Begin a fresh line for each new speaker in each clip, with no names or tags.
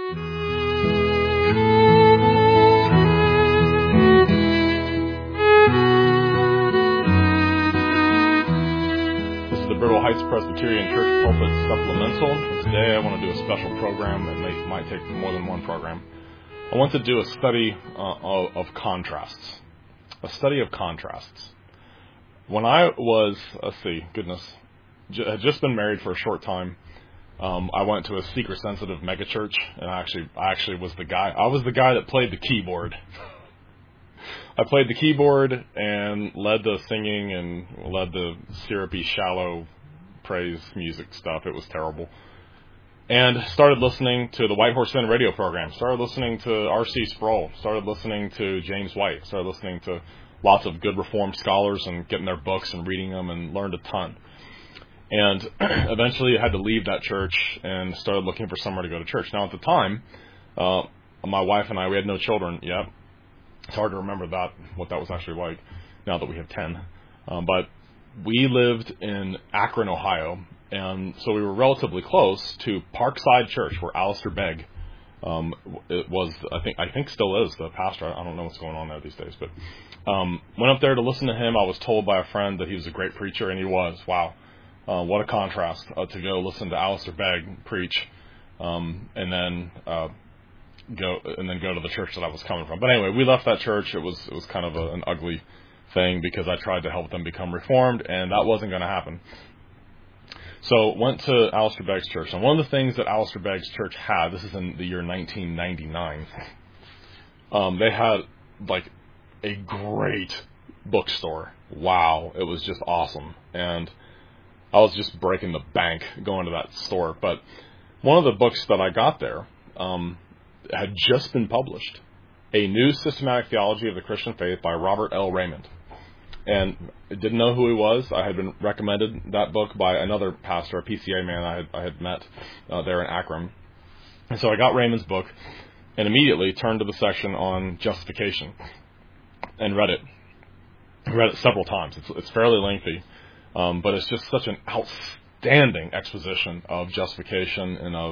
This is the Brittle Heights Presbyterian Church Pulpit Supplemental. And today I want to do a special program that might take more than one program. I want to do a study of contrasts. A study of contrasts. When I was, had just been married for a short time, I went to a seeker-sensitive megachurch, and I actually was the guy. I was the guy that played the keyboard. I played the keyboard and led the singing and led the syrupy, shallow praise music stuff. It was terrible. And started listening to the White Horse Inn radio program. Started listening to R.C. Sproul. Started listening to James White. Started listening to lots of good Reformed scholars and getting their books and reading them, and learned a ton. And eventually I had to leave that church and started looking for somewhere to go to church. Now at the time, my wife and I, we had no children yet. It's hard to remember what that was actually like now that we have 10. But we lived in Akron, Ohio, and so we were relatively close to Parkside Church, where Alistair Begg it was, I think still is the pastor. I don't know what's going on there these days, but went up there to listen to him. I was told by a friend that he was a great preacher, and he was. Wow. What a contrast to go listen to Alistair Begg preach, and then go to the church that I was coming from. But anyway, we left that church. It was kind of an ugly thing because I tried to help them become Reformed, and that wasn't going to happen. So went to Alistair Begg's church, and one of the things that Alistair Begg's church had, this is in the year 1999, they had like a great bookstore. Wow, it was just awesome, and I was just breaking the bank going to that store. But one of the books that I got there had just been published, A New Systematic Theology of the Christian Faith by Robert L. Raymond. And I didn't know who he was. I had been recommended that book by another pastor, a PCA man I had met there in Akron. And so I got Raymond's book and immediately turned to the section on justification and read it. I read it several times. It's fairly lengthy. But it's just such an outstanding exposition of justification and of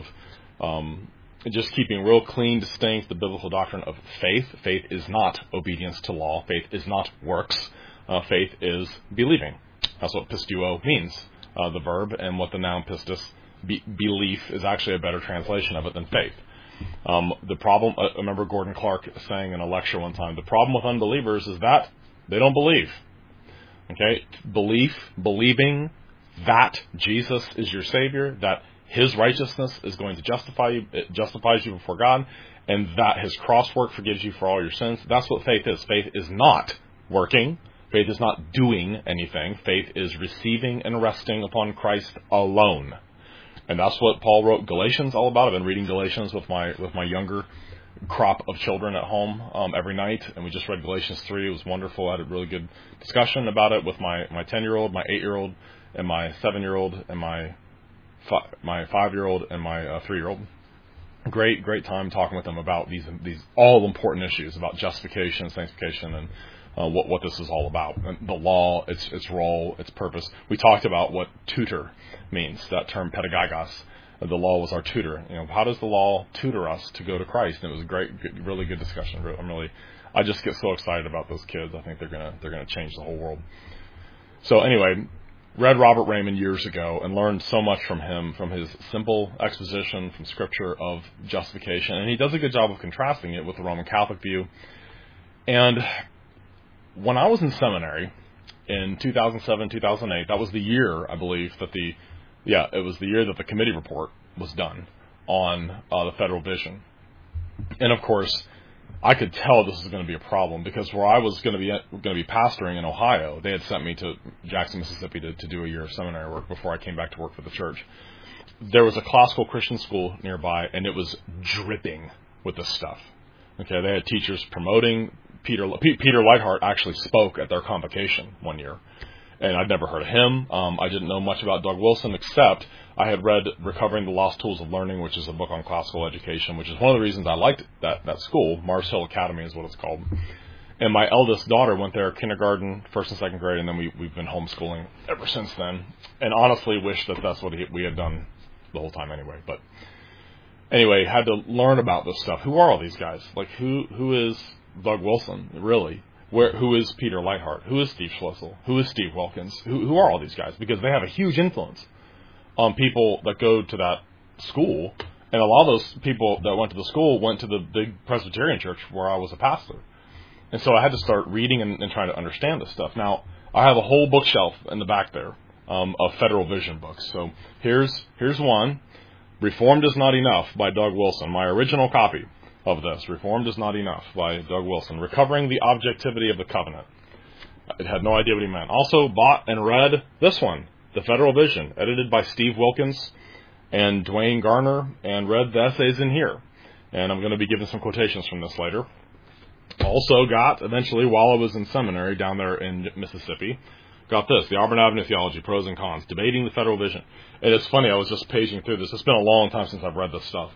just keeping real clean, distinct the biblical doctrine of faith. Faith is not obedience to law. Faith is not works. Faith is believing. That's what pistuo means, the verb, and what the noun pistis, belief, is actually a better translation of it than faith. The problem, I remember Gordon Clark saying in a lecture one time, the problem with unbelievers is that they don't believe. Okay, believing that Jesus is your Savior, that His righteousness is going to justify you, it justifies you before God, and that His cross work forgives you for all your sins. That's what faith is. Faith is not working. Faith is not doing anything. Faith is receiving and resting upon Christ alone. And that's what Paul wrote Galatians all about. I've been reading Galatians with my younger crop of children at home every night, and we just read Galatians 3. It was wonderful. I had a really good discussion about it with my 10-year-old, my 8-year-old, and my 7-year-old, and my 5-year-old, and my 3-year-old. Great time talking with them about these all important issues about justification, sanctification, and what this is all about. And the law, its role, its purpose. We talked about what tutor means, that term pedagogos. The law was our tutor. How does the law tutor us to go to Christ? And it was a great, really good discussion. I just get so excited about those kids. I think they're gonna change the whole world. So anyway, read Robert Raymond years ago and learned so much from him, from his simple exposition from Scripture of justification, and he does a good job of contrasting it with the Roman Catholic view. And when I was in seminary in 2007, 2008, that was the year, I believe, it was the year that the committee report was done on the federal vision. And of course, I could tell this was going to be a problem because where I was going to be pastoring in Ohio, they had sent me to Jackson, Mississippi to do a year of seminary work before I came back to work for the church. There was a classical Christian school nearby, and it was dripping with this stuff. Okay, they had teachers promoting Peter Leithart actually spoke at their convocation one year. And I'd never heard of him. I didn't know much about Doug Wilson, except I had read Recovering the Lost Tools of Learning, which is a book on classical education, which is one of the reasons I liked that school. Mars Hill Academy is what it's called. And my eldest daughter went there kindergarten, first and second grade, and then we've been homeschooling ever since then. And honestly wish that's what we had done the whole time anyway. But anyway, had to learn about this stuff. Who are all these guys? Like, who is Doug Wilson, really? Who is Peter Leithart? Who is Steve Schlissel? Who is Steve Wilkins? Who are all these guys? Because they have a huge influence on people that go to that school. And a lot of those people that went to the school went to the big Presbyterian church where I was a pastor. And so I had to start reading and trying to understand this stuff. Now, I have a whole bookshelf in the back there of Federal Vision books. So here's one, Reformed is Not Enough by Doug Wilson, my original copy of this, Reformed is Not Enough by Doug Wilson, Recovering the Objectivity of the Covenant. I had no idea what he meant. Also bought and read this one, The Federal Vision, edited by Steve Wilkins and Dwayne Garner, and read the essays in here. And I'm going to be giving some quotations from this later. Also got, eventually, while I was in seminary down there in Mississippi, got this, the Auburn Avenue Theology, Pros and Cons, Debating the Federal Vision. And it's funny, I was just paging through this. It's been a long time since I've read this stuff.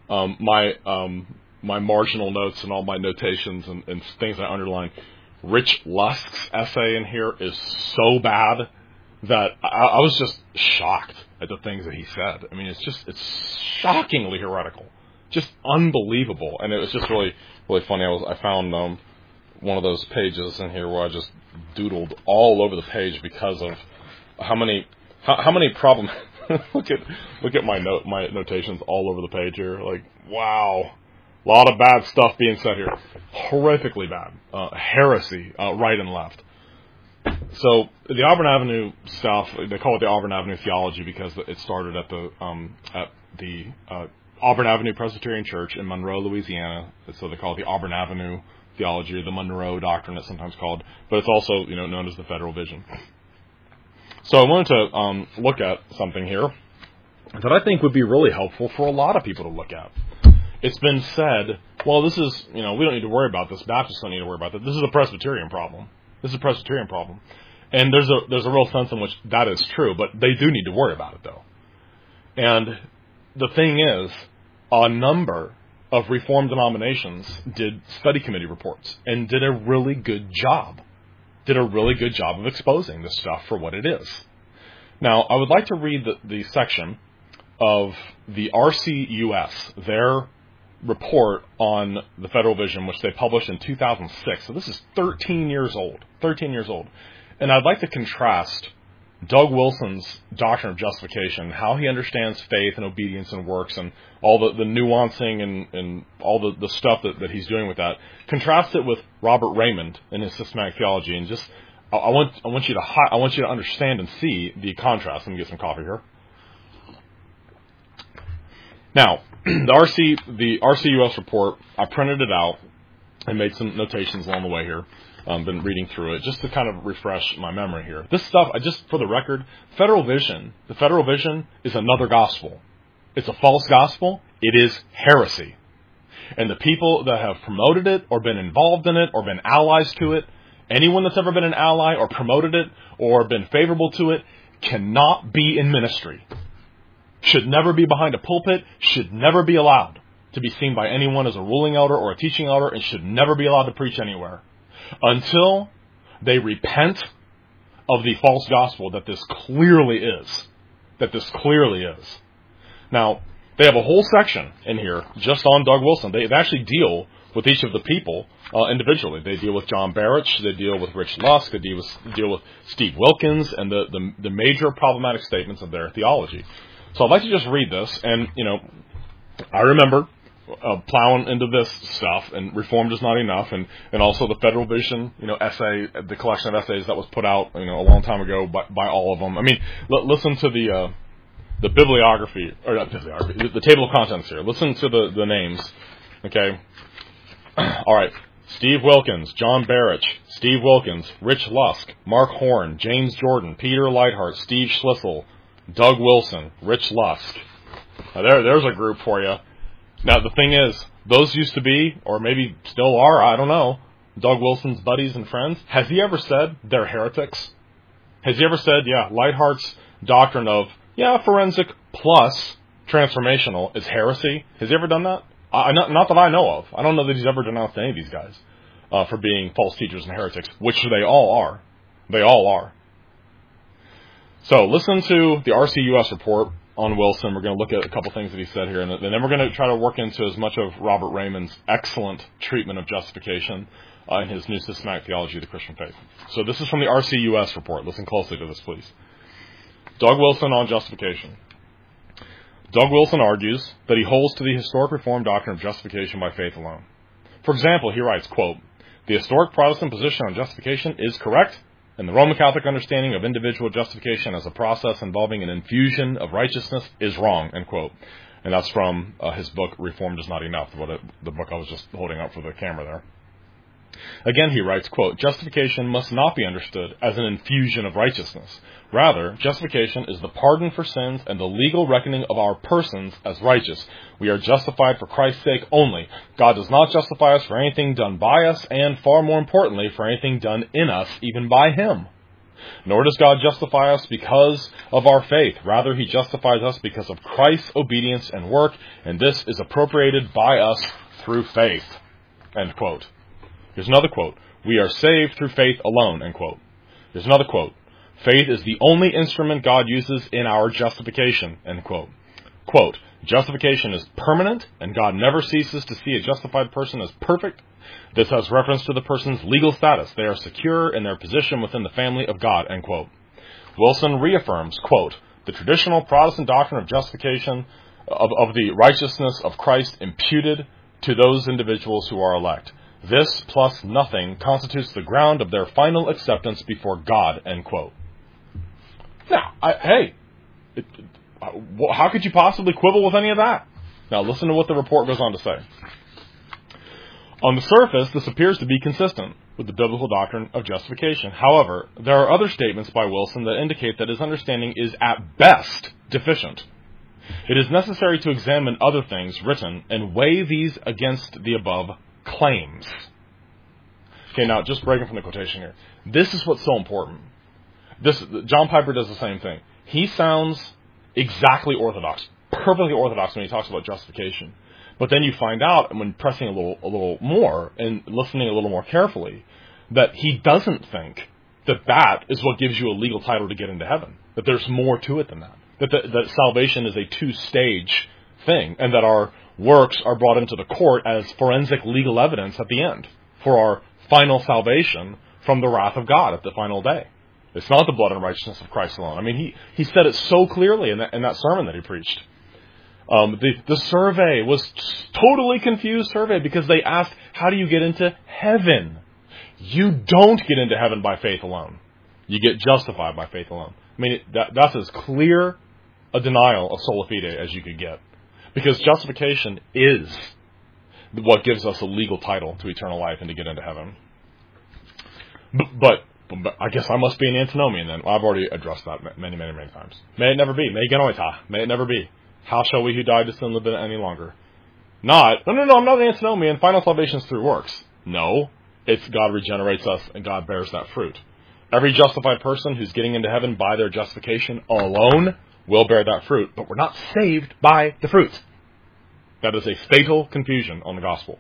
My marginal notes and all my notations and things I underlined, Rich Lusk's essay in here is so bad that I was just shocked at the things that he said. I mean, it's shockingly heretical. Just unbelievable. And it was just really funny. I found one of those pages in here where I just doodled all over the page because of how many problems. look at my notations all over the page here. Like, wow. A lot of bad stuff being said here. Horrifically bad. Heresy, right and left. So the Auburn Avenue stuff, they call it the Auburn Avenue Theology because it started at the Auburn Avenue Presbyterian Church in Monroe, Louisiana. So they call it the Auburn Avenue Theology, or the Monroe Doctrine, it's sometimes called. But it's also, known as the Federal Vision. So I wanted to look at something here that I think would be really helpful for a lot of people to look at. It's been said, well, this is, we don't need to worry about this. Baptists don't need to worry about this. This is a Presbyterian problem. This is a Presbyterian problem. And there's a real sense in which that is true, but they do need to worry about it, though. And the thing is, a number of Reformed denominations did study committee reports and did a really good job. Did a really good job of exposing this stuff for what it is. Now, I would like to read the section of the RCUS, their report on the Federal Vision, which they published in 2006. So this is 13 years old. 13 years old. And I'd like to contrast Doug Wilson's doctrine of justification, how he understands faith and obedience and works and all the nuancing and all the stuff that he's doing with that. Contrast it with Robert Raymond and his systematic theology, and just I want you to understand and see the contrast. Let me get some coffee here. Now, the RCUS report, I printed it out and made some notations along the way here. Been reading through it just to kind of refresh my memory here. This stuff, for the record, the Federal Vision is another gospel. It's a false gospel. It is heresy. And the people that have promoted it or been involved in it or been allies to it, anyone that's ever been an ally or promoted it or been favorable to it, cannot be in ministry. Should never be behind a pulpit, should never be allowed to be seen by anyone as a ruling elder or a teaching elder, and should never be allowed to preach anywhere until they repent of the false gospel that this clearly is. Now, they have a whole section in here just on Doug Wilson. They actually deal with each of the people individually. They deal with John Barrett, they deal with Rich Lusk, they deal with Steve Wilkins, and the major problematic statements of their theology. So I'd like to just read this, and, I remember plowing into this stuff, and Reformed is Not Enough, and also the Federal Vision, essay, the collection of essays that was put out, a long time ago by all of them. I mean, listen to the bibliography, or not bibliography, the table of contents here. Listen to the names, okay? All right. Steve Wilkins, John Barrett, Steve Wilkins, Rich Lusk, Mark Horn, James Jordan, Peter Leithart, Steve Schlissel, Doug Wilson, Rich Lusk. Now there's a group for you. Now the thing is, those used to be, or maybe still are, I don't know, Doug Wilson's buddies and friends. Has he ever said they're heretics? Has he ever said, Leithart's doctrine of, forensic plus transformational is heresy? Has he ever done that? Not that I know of. I don't know that he's ever denounced any of these guys for being false teachers and heretics, which they all are. They all are. So listen to the RCUS report, on Wilson. We're going to look at a couple things that he said here, and then we're going to try to work into as much of Robert Raymond's excellent treatment of justification in his New Systematic Theology of the Christian Faith. So this is from the RCUS report. Listen closely to this, please. Doug Wilson on justification. Doug Wilson argues that he holds to the historic Reformed doctrine of justification by faith alone. For example, he writes, quote, "The historic Protestant position on justification is correct, and the Roman Catholic understanding of individual justification as a process involving an infusion of righteousness is wrong," end quote. And that's from his book, Reformed is Not Enough, the book I was just holding up for the camera there. Again, he writes, quote, "Justification must not be understood as an infusion of righteousness. Rather, justification is the pardon for sins and the legal reckoning of our persons as righteous. We are justified for Christ's sake only. God does not justify us for anything done by us, and far more importantly, for anything done in us, even by Him. Nor does God justify us because of our faith. Rather, He justifies us because of Christ's obedience and work, and this is appropriated by us through faith," end quote. Here's another quote. "We are saved through faith alone," end quote. Here's another quote. "Faith is the only instrument God uses in our justification," end quote. Quote, "Justification is permanent, and God never ceases to see a justified person as perfect. This has reference to the person's legal status. They are secure in their position within the family of God," end quote. Wilson reaffirms, quote, "The traditional Protestant doctrine of justification, of the righteousness of Christ imputed to those individuals who are elect. This plus nothing constitutes the ground of their final acceptance before God," end quote. Now, how could you possibly quibble with any of that? Now, listen to what the report goes on to say. "On the surface, this appears to be consistent with the biblical doctrine of justification. However, there are other statements by Wilson that indicate that his understanding is at best deficient. It is necessary to examine other things written and weigh these against the above claims." Okay, now just breaking from the quotation here. This is what's so important. John Piper does the same thing. He sounds exactly orthodox, perfectly orthodox when he talks about justification. But then you find out, when pressing a little more and listening a little more carefully, that he doesn't think that that is what gives you a legal title to get into heaven. That there's more to it than that. That salvation is a two-stage thing, and that our works are brought into the court as forensic legal evidence at the end for our final salvation from the wrath of God at the final day. It's not the blood and righteousness of Christ alone. I mean, he said it so clearly in that sermon that he preached. The survey was totally confused survey because they asked, how do you get into heaven? You don't get into heaven by faith alone. You get justified by faith alone. I mean, that's as clear a denial of sola fide as you could get. Because justification is what gives us a legal title to eternal life and to get into heaven. But I guess I must be an antinomian then. Well, I've already addressed that many, many, many times. May it never be. May genoita. May it never be. How shall we who died to sin live in it any longer? No, I'm not an antinomian. Final salvation is through works. No, it's God regenerates us and God bears that fruit. Every justified person who's getting into heaven by their justification alone will bear that fruit, but we're not saved by the fruit. That is a fatal confusion on the gospel.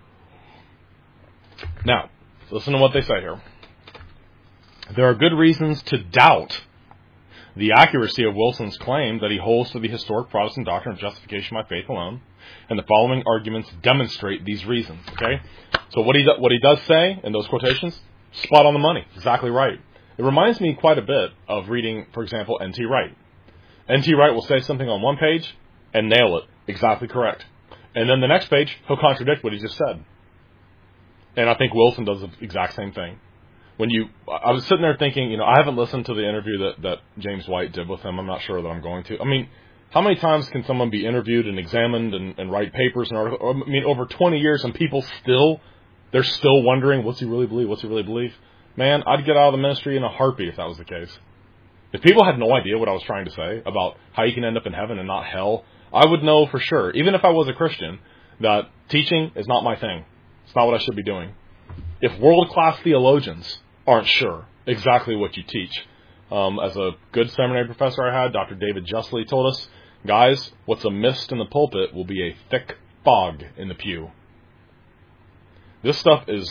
Now, listen to what they say here. There are good reasons to doubt the accuracy of Wilson's claim that he holds to the historic Protestant doctrine of justification by faith alone, and the following arguments demonstrate these reasons. Okay, so what he does say in those quotations, spot on the money, exactly right. It reminds me quite a bit of reading, for example, N.T. Wright. N.T. Wright will say something on one page and nail it, exactly correct, and then the next page he'll contradict what he just said. And I think Wilson does the exact same thing. I was sitting there thinking, I haven't listened to the interview that James White did with him. I'm not sure that I'm going to. I mean, how many times can someone be interviewed and examined and write papers and articles? I mean, over 20 years, and people they're still wondering, what's he really believe? What's he really believe? Man, I'd get out of the ministry in a heartbeat if that was the case. If people had no idea what I was trying to say about how you can end up in heaven and not hell, I would know for sure, even if I was a Christian, that teaching is not my thing. It's not what I should be doing. If world-class theologians aren't sure exactly what you teach. As a good seminary professor I had, Dr. David Justly, told us, guys, what's a mist in the pulpit will be a thick fog in the pew. This stuff is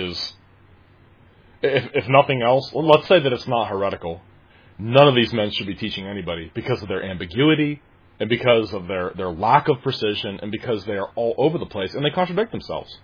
if nothing else, let's say that it's not heretical. None of these men should be teaching anybody because of their ambiguity, and because of their lack of precision, and because they are all over the place, and they contradict themselves.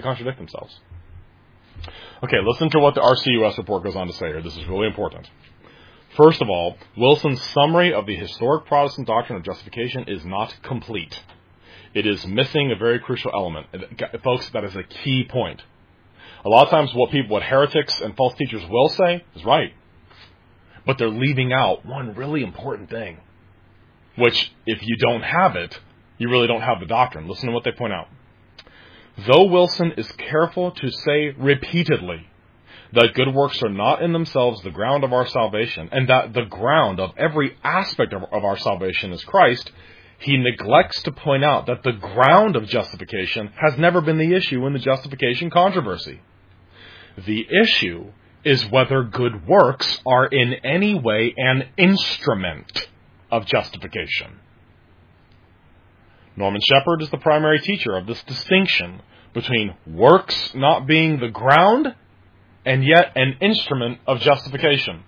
Okay, listen to what the RCUS report goes on to say here. This is really important. First of all, Wilson's summary of the historic Protestant doctrine of justification is not complete. It is missing a very crucial element. Folks, that is a key point. A lot of times what heretics and false teachers will say is right. But they're leaving out one really important thing, which, if you don't have it, you really don't have the doctrine. Listen to what they point out. Though Wilson is careful to say repeatedly that good works are not in themselves the ground of our salvation, and that the ground of every aspect of our salvation is Christ, he neglects to point out that the ground of justification has never been the issue in the justification controversy. The issue is whether good works are in any way an instrument of justification. Norman Shepherd is the primary teacher of this distinction between works not being the ground and yet an instrument of justification.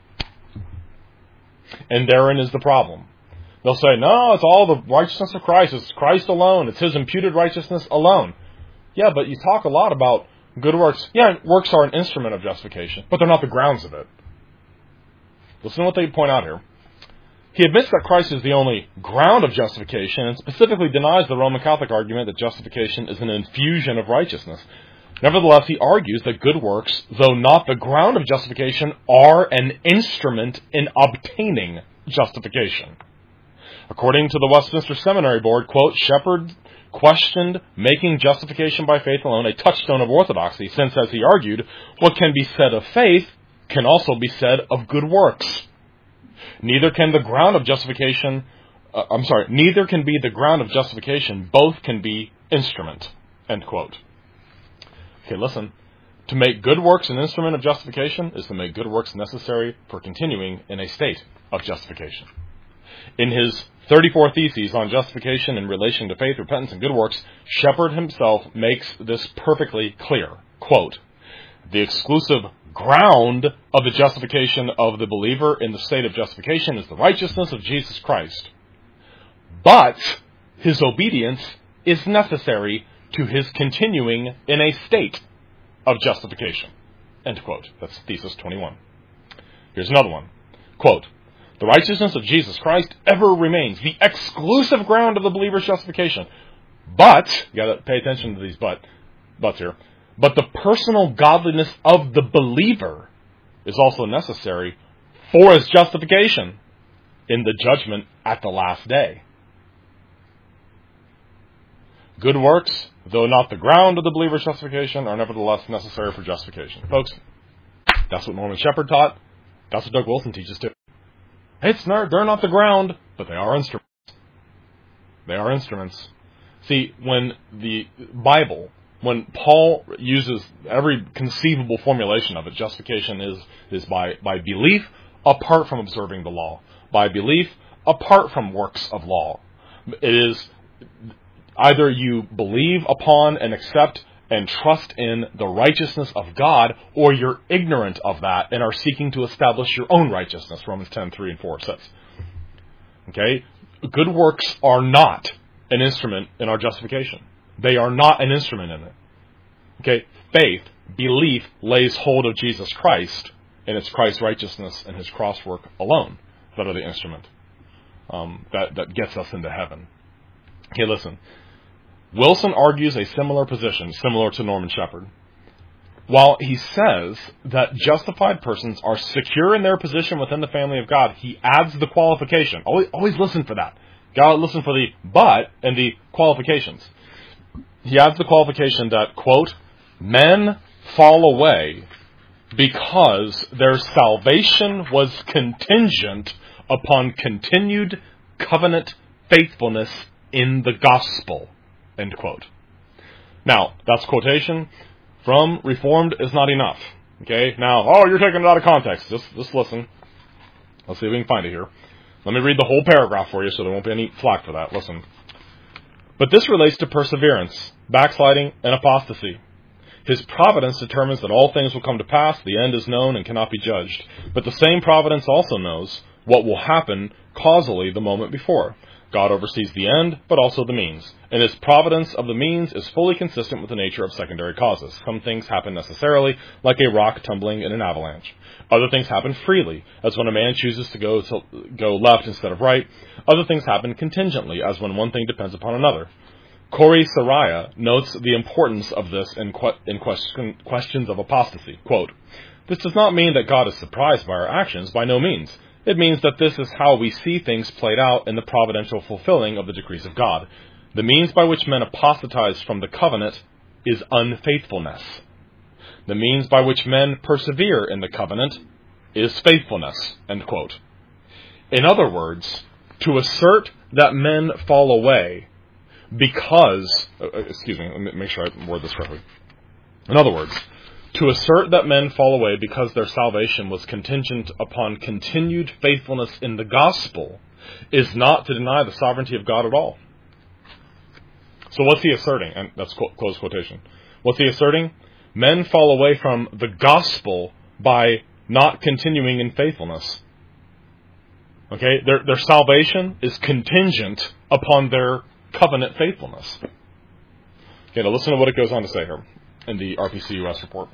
And therein is the problem. They'll say, no, it's all the righteousness of Christ. It's Christ alone. It's His imputed righteousness alone. Yeah, but you talk a lot about good works. Yeah, works are an instrument of justification, but they're not the grounds of it. Listen to what they point out here. He admits that Christ is the only ground of justification and specifically denies the Roman Catholic argument that justification is an infusion of righteousness. Nevertheless, he argues that good works, though not the ground of justification, are an instrument in obtaining justification. According to the Westminster Seminary Board, quote, Shepherd questioned making justification by faith alone a touchstone of orthodoxy, since, as he argued, what can be said of faith can also be said of good works. Neither can be the ground of justification, both can be instrument, end quote. Okay, listen. To make good works an instrument of justification is to make good works necessary for continuing in a state of justification. In his 34 Theses on justification in relation to faith, repentance, and good works, Shepherd himself makes this perfectly clear. Quote, the exclusive ground of the justification of the believer in the state of justification is the righteousness of Jesus Christ. But his obedience is necessary to his continuing in a state of justification. End quote. That's Thesis 21. Here's another one. Quote, the righteousness of Jesus Christ ever remains the exclusive ground of the believer's justification. But, you gotta pay attention to these buts here, but the personal godliness of the believer is also necessary for his justification in the judgment at the last day. Good works, though not the ground of the believer's justification, are nevertheless necessary for justification. Folks, that's what Norman Shepherd taught. That's what Doug Wilson teaches too. They're not the ground, but they are instruments. They are instruments. See, when the Bible, when Paul uses every conceivable formulation of it, justification is by belief apart from observing the law. By belief apart from works of law. It is either you believe upon and accept and trust in the righteousness of God, or you're ignorant of that and are seeking to establish your own righteousness, Romans 10:3 and 4 says. Okay? Good works are not an instrument in our justification. They are not an instrument in it. Okay? Faith, belief, lays hold of Jesus Christ, and it's Christ's righteousness and his cross work alone that are the instrument that gets us into heaven. Okay, listen. Wilson argues a similar position, similar to Norman Shepherd. While he says that justified persons are secure in their position within the family of God, he adds the qualification. Always listen for that. Got to listen for the but and the qualifications. He adds the qualification that, quote, men fall away because their salvation was contingent upon continued covenant faithfulness in the gospel. End quote. Now, that's quotation from Reformed is not enough. Okay? Now, you're taking it out of context. Just listen. Let's see if we can find it here. Let me read the whole paragraph for you so there won't be any flack for that. Listen. But this relates to perseverance, backsliding, and apostasy. His providence determines that all things will come to pass, the end is known and cannot be judged. But the same providence also knows what will happen causally the moment before. God oversees the end, but also the means, and his providence of the means is fully consistent with the nature of secondary causes. Some things happen necessarily, like a rock tumbling in an avalanche. Other things happen freely, as when a man chooses to go left instead of right. Other things happen contingently, as when one thing depends upon another. Corey Saraya notes the importance of this in Questions of Apostasy. Quote, "This does not mean that God is surprised by our actions, by no means. It means that this is how we see things played out in the providential fulfilling of the decrees of God. The means by which men apostatize from the covenant is unfaithfulness. The means by which men persevere in the covenant is faithfulness." End quote. In other words, to assert that men fall away because, let me make sure I word this correctly. In other words, to assert that men fall away because their salvation was contingent upon continued faithfulness in the gospel is not to deny the sovereignty of God at all. So what's he asserting? And that's close quotation. What's he asserting? Men fall away from the gospel by not continuing in faithfulness. Okay? Their salvation is contingent upon their covenant faithfulness. Okay, now listen to what it goes on to say here in the RPC-US report.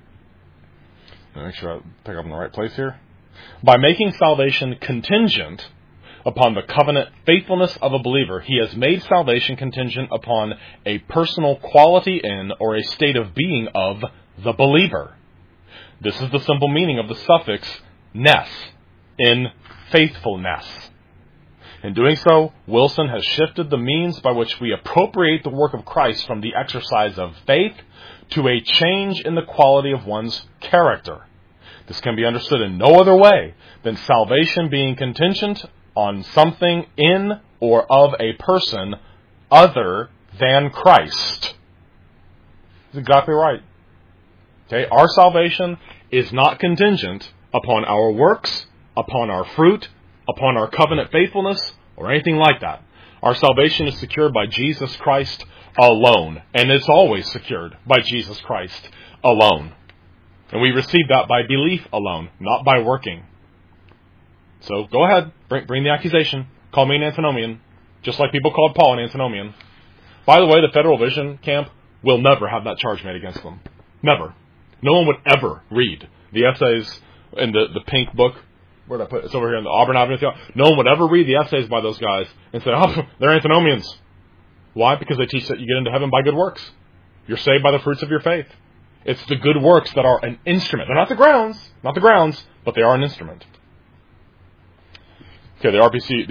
Make sure I pick up in the right place here. By making salvation contingent upon the covenant faithfulness of a believer, he has made salvation contingent upon a personal quality in or a state of being of the believer. This is the simple meaning of the suffix ness in faithfulness. In doing so, Wilson has shifted the means by which we appropriate the work of Christ from the exercise of faith to a change in the quality of one's character. This can be understood in no other way than salvation being contingent on something in or of a person other than Christ. That's exactly right. Okay, our salvation is not contingent upon our works, upon our fruit, upon our covenant faithfulness, or anything like that. Our salvation is secured by Jesus Christ alone, and it's always secured by Jesus Christ alone. And we receive that by belief alone, not by working. So go ahead, bring the accusation. Call me an antinomian, just like people called Paul an antinomian. By the way, the Federal Vision camp will never have that charge made against them. Never. No one would ever read the essays in the pink book. Where did I put it? It's over here in the Auburn Avenue Theology. No one would ever read the essays by those guys and say, oh, they're antinomians. Why? Because they teach that you get into heaven by good works. You're saved by the fruits of your faith. It's the good works that are an instrument. They're not the grounds, but they are an instrument. Okay, the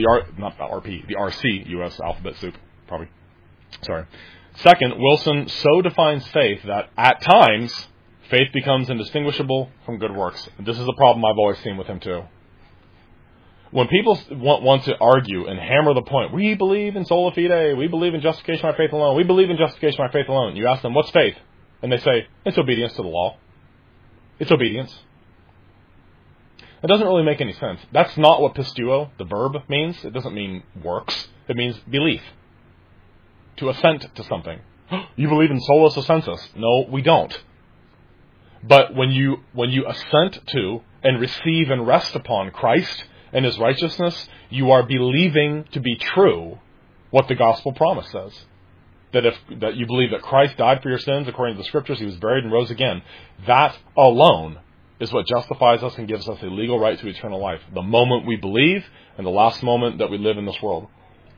RC, US alphabet soup, probably. Sorry. Second, Wilson so defines faith that at times, faith becomes indistinguishable from good works. This is a problem I've always seen with him too. When people want to argue and hammer the point, we believe in sola fide, we believe in justification by faith alone, we believe in justification by faith alone. You ask them, what's faith? And they say, it's obedience to the law. It's obedience. It doesn't really make any sense. That's not what pistuo, the verb, means. It doesn't mean works. It means belief. To assent to something. You believe in solus assensus. No, we don't. But when you assent to and receive and rest upon Christ and his righteousness, you are believing to be true what the gospel promise says. That you believe that Christ died for your sins according to the scriptures, he was buried and rose again. That alone is what justifies us and gives us a legal right to eternal life. The moment we believe and the last moment that we live in this world.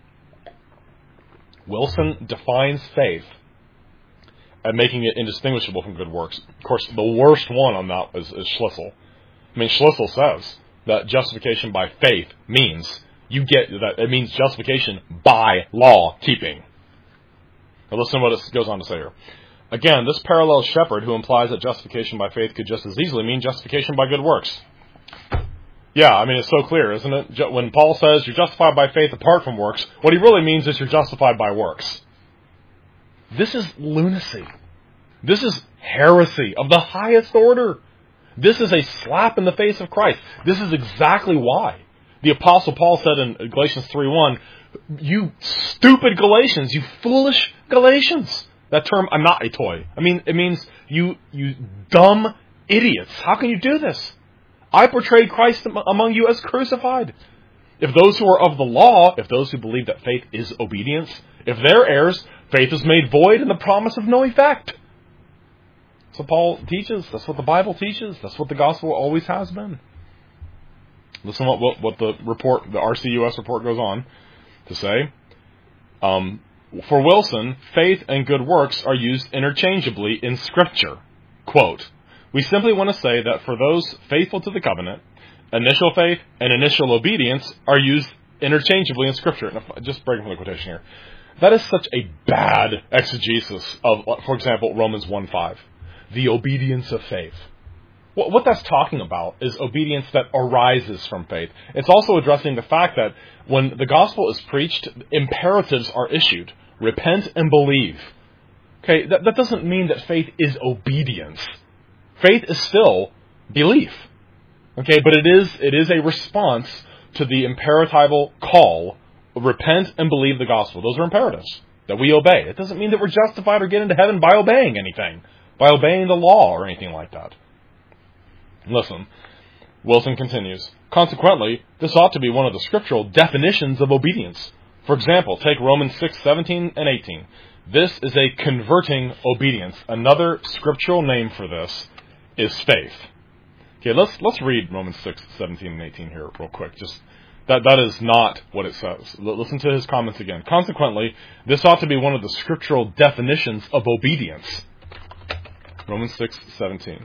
Wilson defines faith and making it indistinguishable from good works. Of course, the worst one on that is Schlissel. I mean, Schlissel says that justification by faith means it means justification by law keeping. Now listen to what it goes on to say here. Again, this parallels Shepherd, who implies that justification by faith could just as easily mean justification by good works. Yeah, I mean, it's so clear, isn't it? When Paul says you're justified by faith apart from works, what he really means is you're justified by works. This is lunacy. This is heresy of the highest order. This is a slap in the face of Christ. This is exactly why the Apostle Paul said in Galatians 3:1, you stupid Galatians, you foolish Galatians. That term, I'm not a toy. I mean, it means you dumb idiots. How can you do this? I portrayed Christ among you as crucified. If those who are of the law, if those who believe that faith is obedience, if they're heirs, faith is made void and the promise of no effect. That's what Paul teaches. That's what the Bible teaches. That's what the gospel always has been. Listen to what the report, the RCUS report goes on to say. For Wilson, faith and good works are used interchangeably in Scripture. Quote, we simply want to say that for those faithful to the covenant, initial faith and initial obedience are used interchangeably in Scripture. Now, just breaking from the quotation here. That is such a bad exegesis of, for example, Romans 1:5. The obedience of faith. What that's talking about is obedience that arises from faith. It's also addressing the fact that when the gospel is preached, imperatives are issued. Repent and believe. Okay, that doesn't mean that faith is obedience. Faith is still belief. Okay, but it is a response to the imperatival call, repent and believe the gospel. Those are imperatives that we obey. It doesn't mean that we're justified or get into heaven by obeying anything, by obeying the law or anything like that. Listen, Wilson continues, consequently, this ought to be one of the scriptural definitions of obedience. For example, take Romans 6:17 and 18. This is a converting obedience. Another scriptural name for this is faith. Okay, let's read Romans 6:17 and 18 here real quick. Just that is not what it says. Listen to his comments again. Consequently, this ought to be one of the scriptural definitions of obedience. Romans 6:17.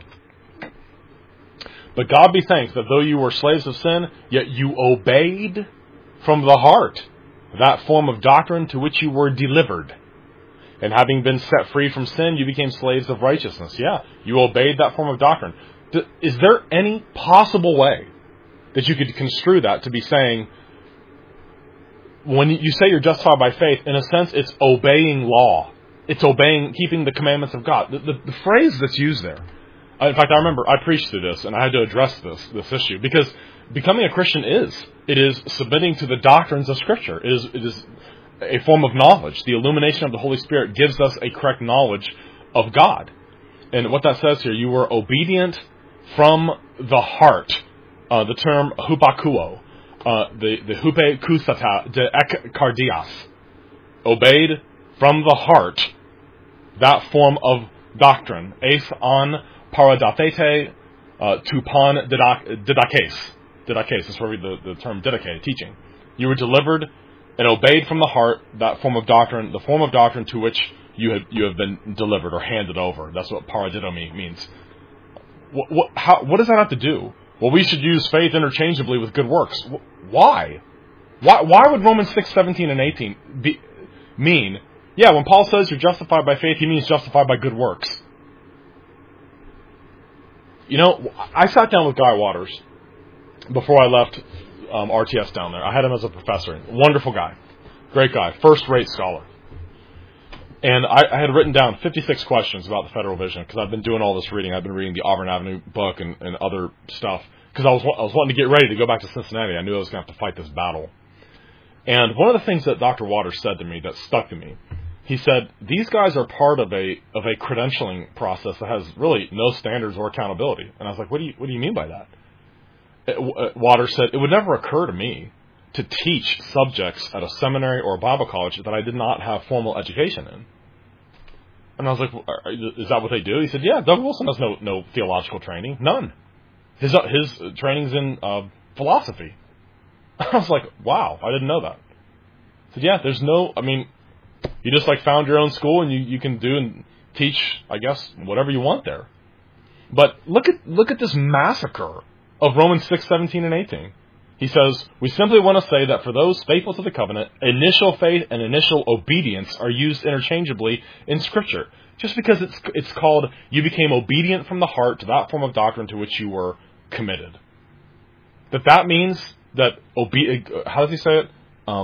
But God be thanked that though you were slaves of sin, yet you obeyed from the heart that form of doctrine to which you were delivered. And having been set free from sin, you became slaves of righteousness. Yeah, you obeyed that form of doctrine. Is there any possible way that you could construe that to be saying, when you say you're justified by faith, in a sense, it's obeying law. It's obeying, keeping the commandments of God. The phrase that's used there. In fact, I remember I preached through this, and I had to address this issue, because becoming a Christian is submitting to the doctrines of Scripture. It is a form of knowledge. The illumination of the Holy Spirit gives us a correct knowledge of God. And what that says here, you were obedient from the heart. The term hupakuo, the hupe kusata de ek kardias, obeyed from the heart that form of doctrine. Eis on paradathete tupan didakes. Didakes is where we read the term didake, teaching. You were delivered and obeyed from the heart that form of doctrine, the form of doctrine to which you have been delivered or handed over. That's what paradidomi means. What does that have to do? Well, we should use faith interchangeably with good works. Why? Why would Romans 6:17 and 18 mean? Yeah, when Paul says you're justified by faith, he means justified by good works. You know, I sat down with Guy Waters before I left RTS down there. I had him as a professor. Wonderful guy. Great guy. First-rate scholar. And I had written down 56 questions about the Federal Vision, because I've been doing all this reading. I've been reading the Auburn Avenue book and other stuff, because I was wanting to get ready to go back to Cincinnati. I knew I was going to have to fight this battle. And one of the things that Dr. Waters said to me that stuck to me, he said, these guys are part of a credentialing process that has really no standards or accountability. And I was like, what do you mean by that? Waters said, it would never occur to me to teach subjects at a seminary or a Bible college that I did not have formal education in. And I was like, is that what they do? He said, yeah, Doug Wilson has no theological training. None. His training's in philosophy. I was like, wow, I didn't know that. He said, yeah, you just found your own school and you can do and teach, I guess, whatever you want there. But look at this massacre of Romans 6:17 and 18. He says, we simply want to say that for those faithful to the covenant, initial faith and initial obedience are used interchangeably in Scripture. Just because it's called, you became obedient from the heart to that form of doctrine to which you were committed. That means that, how does he say it?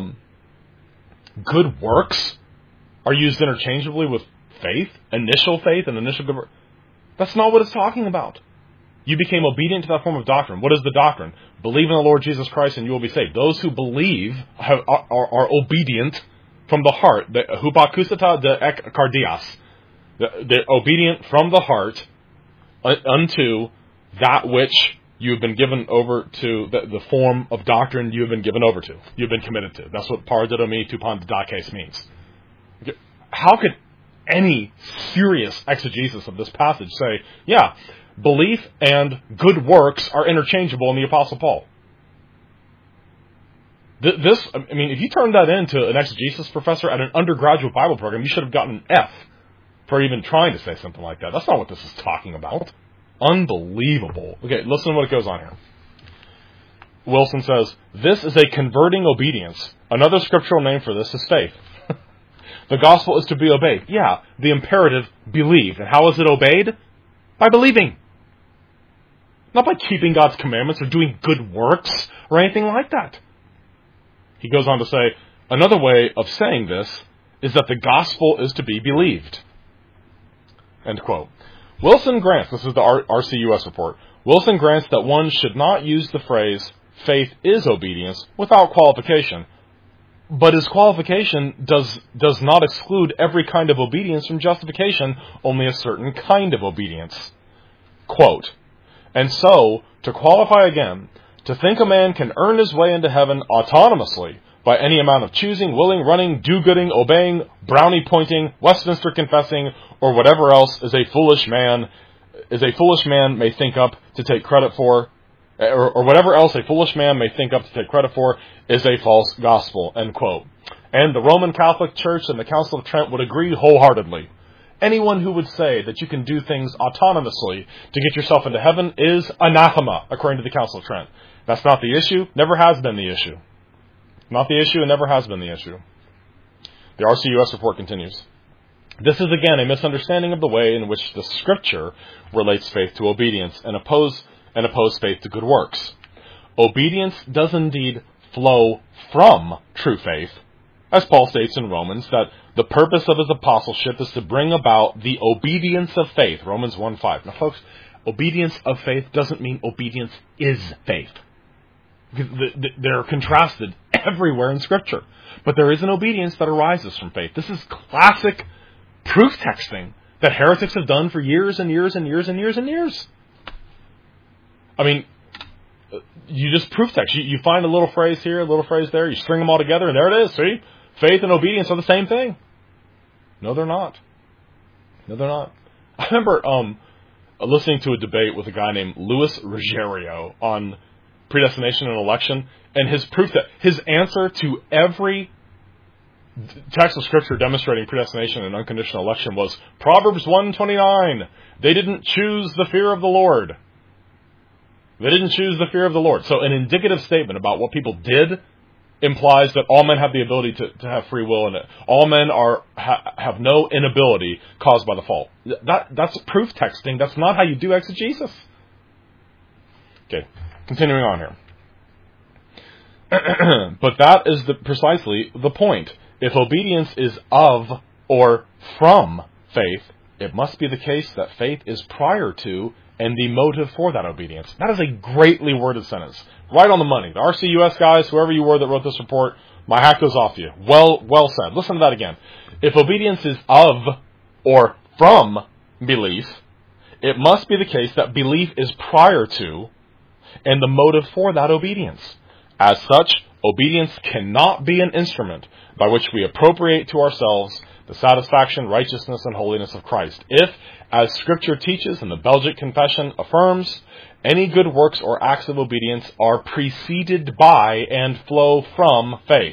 Good works are used interchangeably with faith, initial faith and initial good work. That's not what it's talking about. You became obedient to that form of doctrine. What is the doctrine? Believe in the Lord Jesus Christ and you will be saved. Those who believe are obedient from the heart. The hupakusata de ek kardias. They're obedient from the heart unto that which You have been given over to the form of doctrine you have been given over to. You've been committed to. That's what paradidomi tupan didakes means. Okay. How could any serious exegesis of this passage say, yeah, belief and good works are interchangeable in the Apostle Paul? If you turned that into an exegesis professor at an undergraduate Bible program, you should have gotten an F for even trying to say something like that. That's not what this is talking about. Unbelievable. Okay, listen to what it goes on here. Wilson says, this is a converting obedience. Another scriptural name for this is faith. The gospel is to be obeyed. Yeah, the imperative, believe. And how is it obeyed? By believing. Not by keeping God's commandments or doing good works or anything like that. He goes on to say, another way of saying this is that the gospel is to be believed. End quote. Wilson grants, this is the RCUS report, Wilson grants that one should not use the phrase, faith is obedience, without qualification. But his qualification does not exclude every kind of obedience from justification, only a certain kind of obedience. Quote, and so, to qualify again, to think a man can earn his way into heaven autonomously by any amount of choosing, willing, running, do-gooding, obeying, brownie pointing, Westminster confessing, or whatever else is a foolish man may think up to take credit for, or whatever else a foolish man may think up to take credit for, is a false gospel, end quote. And the Roman Catholic Church and the Council of Trent would agree wholeheartedly. Anyone who would say that you can do things autonomously to get yourself into heaven is anathema, according to the Council of Trent. That's not the issue, never has been the issue. Not the issue and never has been the issue. The RCUS report continues. This is again a misunderstanding of the way in which the Scripture relates faith to obedience and oppose faith to good works. Obedience does indeed flow from true faith, as Paul states in Romans, that the purpose of his apostleship is to bring about the obedience of faith, Romans 1:5. Now folks, obedience of faith doesn't mean obedience is faith. They're contrasted everywhere in Scripture. But there is an obedience that arises from faith. This is classic proof texting that heretics have done for years and years and years and years and years. I mean, you just proof text. You find a little phrase here, a little phrase there, you string them all together, and there it is. See? Faith and obedience are the same thing. No, they're not. No, they're not. I remember listening to a debate with a guy named Louis Ruggiero on predestination and election, and his answer to every text of Scripture demonstrating predestination and unconditional election was Proverbs 1:29. They didn't choose the fear of the Lord. They didn't choose the fear of the Lord. So an indicative statement about what people did implies that all men have the ability to have free will, and all men have no inability caused by the fall. That's proof texting. That's not how you do exegesis. Okay, continuing on here. But that is precisely the point. If obedience is of or from faith, it must be the case that faith is prior to and the motive for that obedience. That is a greatly worded sentence. Right on the money. The RCUS guys, whoever you were that wrote this report, my hat goes off to you. Well said. Listen to that again. If obedience is of or from belief, it must be the case that belief is prior to and the motive for that obedience. As such, obedience cannot be an instrument by which we appropriate to ourselves the satisfaction, righteousness, and holiness of Christ. If, as Scripture teaches and the Belgic Confession affirms, any good works or acts of obedience are preceded by and flow from faith.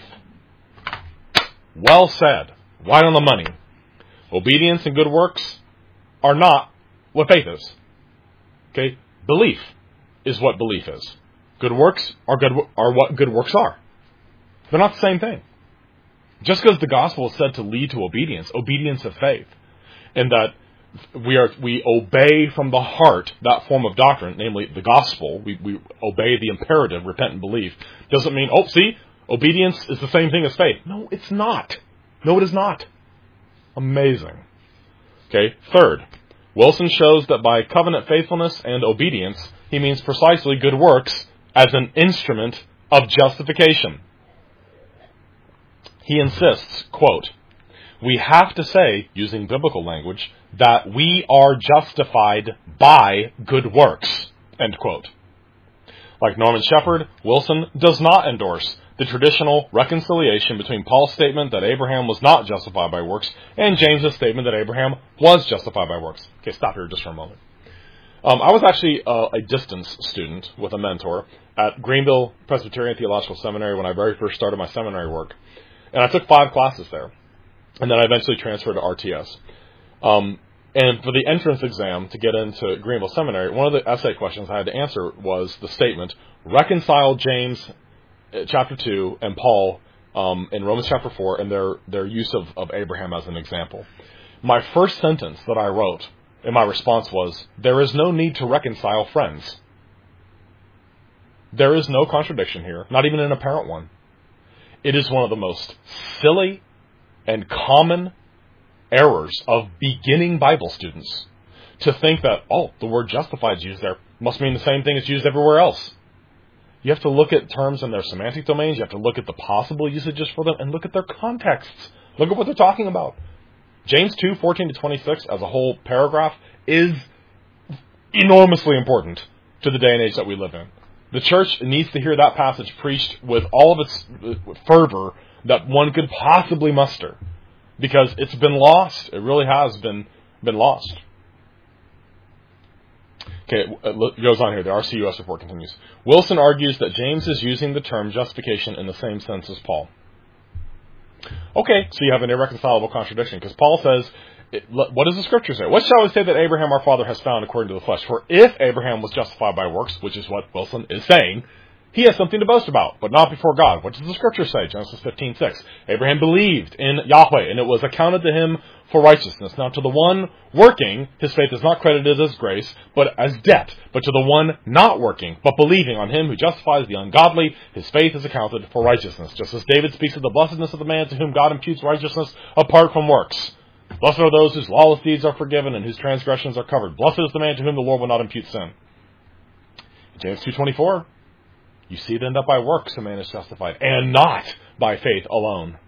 Well said. Right on the money. Obedience and good works are not what faith is. Okay? Belief is what belief is. Good works are what good works are. They're not the same thing. Just because the gospel is said to lead to obedience of faith, and that we obey from the heart that form of doctrine, namely the gospel, we obey the imperative, repent and believe, doesn't mean, obedience is the same thing as faith. No, it's not. No, it is not. Amazing. Okay, third, Wilson shows that by covenant faithfulness and obedience, he means precisely good works as an instrument of justification. He insists, quote, we have to say, using biblical language, that we are justified by good works, end quote. Like Norman Shepherd, Wilson does not endorse the traditional reconciliation between Paul's statement that Abraham was not justified by works and James's statement that Abraham was justified by works. Okay, stop here just for a moment. I was actually a distance student with a mentor at Greenville Presbyterian Theological Seminary when I very first started my seminary work. And I took 5 classes there. And then I eventually transferred to RTS. And for the entrance exam to get into Greenville Seminary, one of the essay questions I had to answer was the statement, reconcile James chapter 2 and Paul in Romans chapter 4 and their use of Abraham as an example. My first sentence that I wrote in my response was, there is no need to reconcile friends. There is no contradiction here, not even an apparent one. It is one of the most silly and common errors of beginning Bible students to think that, the word justified is used there must mean the same thing it's used everywhere else. You have to look at terms in their semantic domains. You have to look at the possible usages for them and look at their contexts. Look at what they're talking about. James 2:14-26 as a whole paragraph is enormously important to the day and age that we live in. The church needs to hear that passage preached with all of its fervor that one could possibly muster, because it's been lost. It really has been lost. Okay, it goes on here. The RCUS report continues. Wilson argues that James is using the term justification in the same sense as Paul. Okay, so you have an irreconcilable contradiction, because Paul says, what does the scripture say? What shall we say that Abraham our father has found according to the flesh? For if Abraham was justified by works, which is what Wilson is saying, he has something to boast about, but not before God. What does the scripture say? Genesis 15:6. Abraham believed in Yahweh, and it was accounted to him for righteousness. Now to the one working, his faith is not credited as grace, but as debt. But to the one not working, but believing on him who justifies the ungodly, his faith is accounted for righteousness. Just as David speaks of the blessedness of the man to whom God imputes righteousness apart from works. Blessed are those whose lawless deeds are forgiven and whose transgressions are covered. Blessed is the man to whom the Lord will not impute sin. James 2:24. You see then that by works a man is justified, and not by faith alone.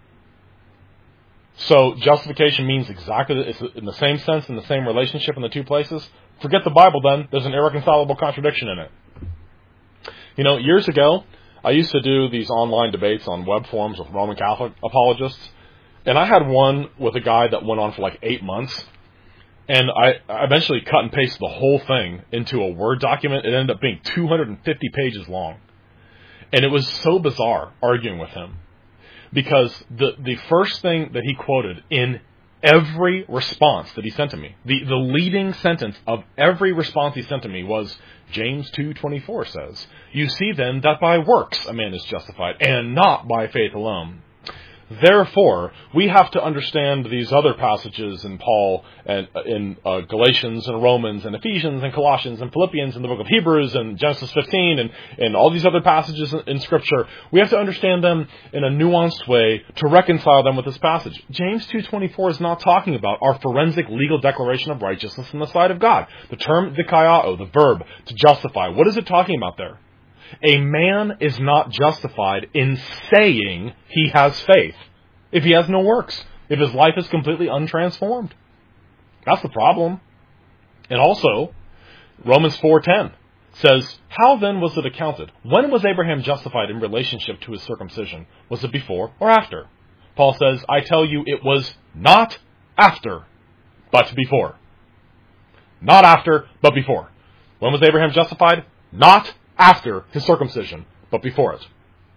So justification means exactly, it's in the same sense, in the same relationship in the two places. Forget the Bible then. There's an irreconcilable contradiction in it. You know, years ago, I used to do these online debates on web forums with Roman Catholic apologists. And I had one with a guy that went on for like 8 months. And I eventually cut and pasted the whole thing into a Word document. It ended up being 250 pages long. And it was so bizarre arguing with him, because the first thing that he quoted in every response that he sent to me, the leading sentence of every response he sent to me was, James 2:24 says, you see then that by works a man is justified, and not by faith alone. Therefore, we have to understand these other passages in Paul and in Galatians and Romans and Ephesians and Colossians and Philippians and the book of Hebrews and Genesis 15 and all these other passages in Scripture. We have to understand them in a nuanced way to reconcile them with this passage. James 2:24 is not talking about our forensic legal declaration of righteousness in the sight of God. The term dikaiao, the verb to justify, what is it talking about there? A man is not justified in saying he has faith if he has no works, if his life is completely untransformed. That's the problem. And also, Romans 4:10 says, how then was it accounted? When was Abraham justified in relationship to his circumcision? Was it before or after? Paul says, I tell you, it was not after, but before. Not after, but before. When was Abraham justified? Not after his circumcision, but before it.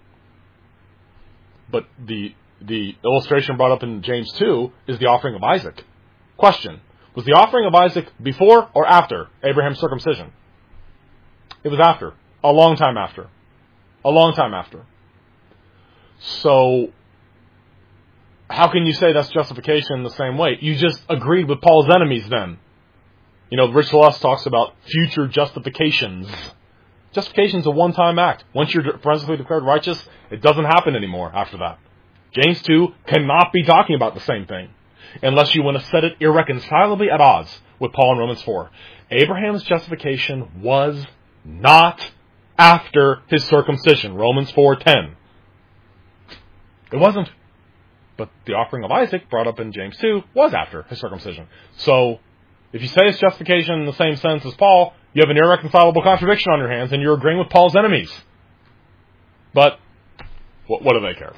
But the illustration brought up in James 2 is the offering of Isaac. Question, was the offering of Isaac before or after Abraham's circumcision? It was after. A long time after. A long time after. So, how can you say that's justification in the same way? You just agreed with Paul's enemies then. You know, Rich Lust talks about future justifications. Justification is a one-time act. Once you're forensically declared righteous, it doesn't happen anymore after that. James 2 cannot be talking about the same thing unless you want to set it irreconcilably at odds with Paul in Romans 4. Abraham's justification was not after his circumcision. Romans 4:10. It wasn't. But the offering of Isaac, brought up in James 2, was after his circumcision. So, if you say it's justification in the same sense as Paul, You have an irreconcilable contradiction on your hands, and you're agreeing with Paul's enemies. But what do they care?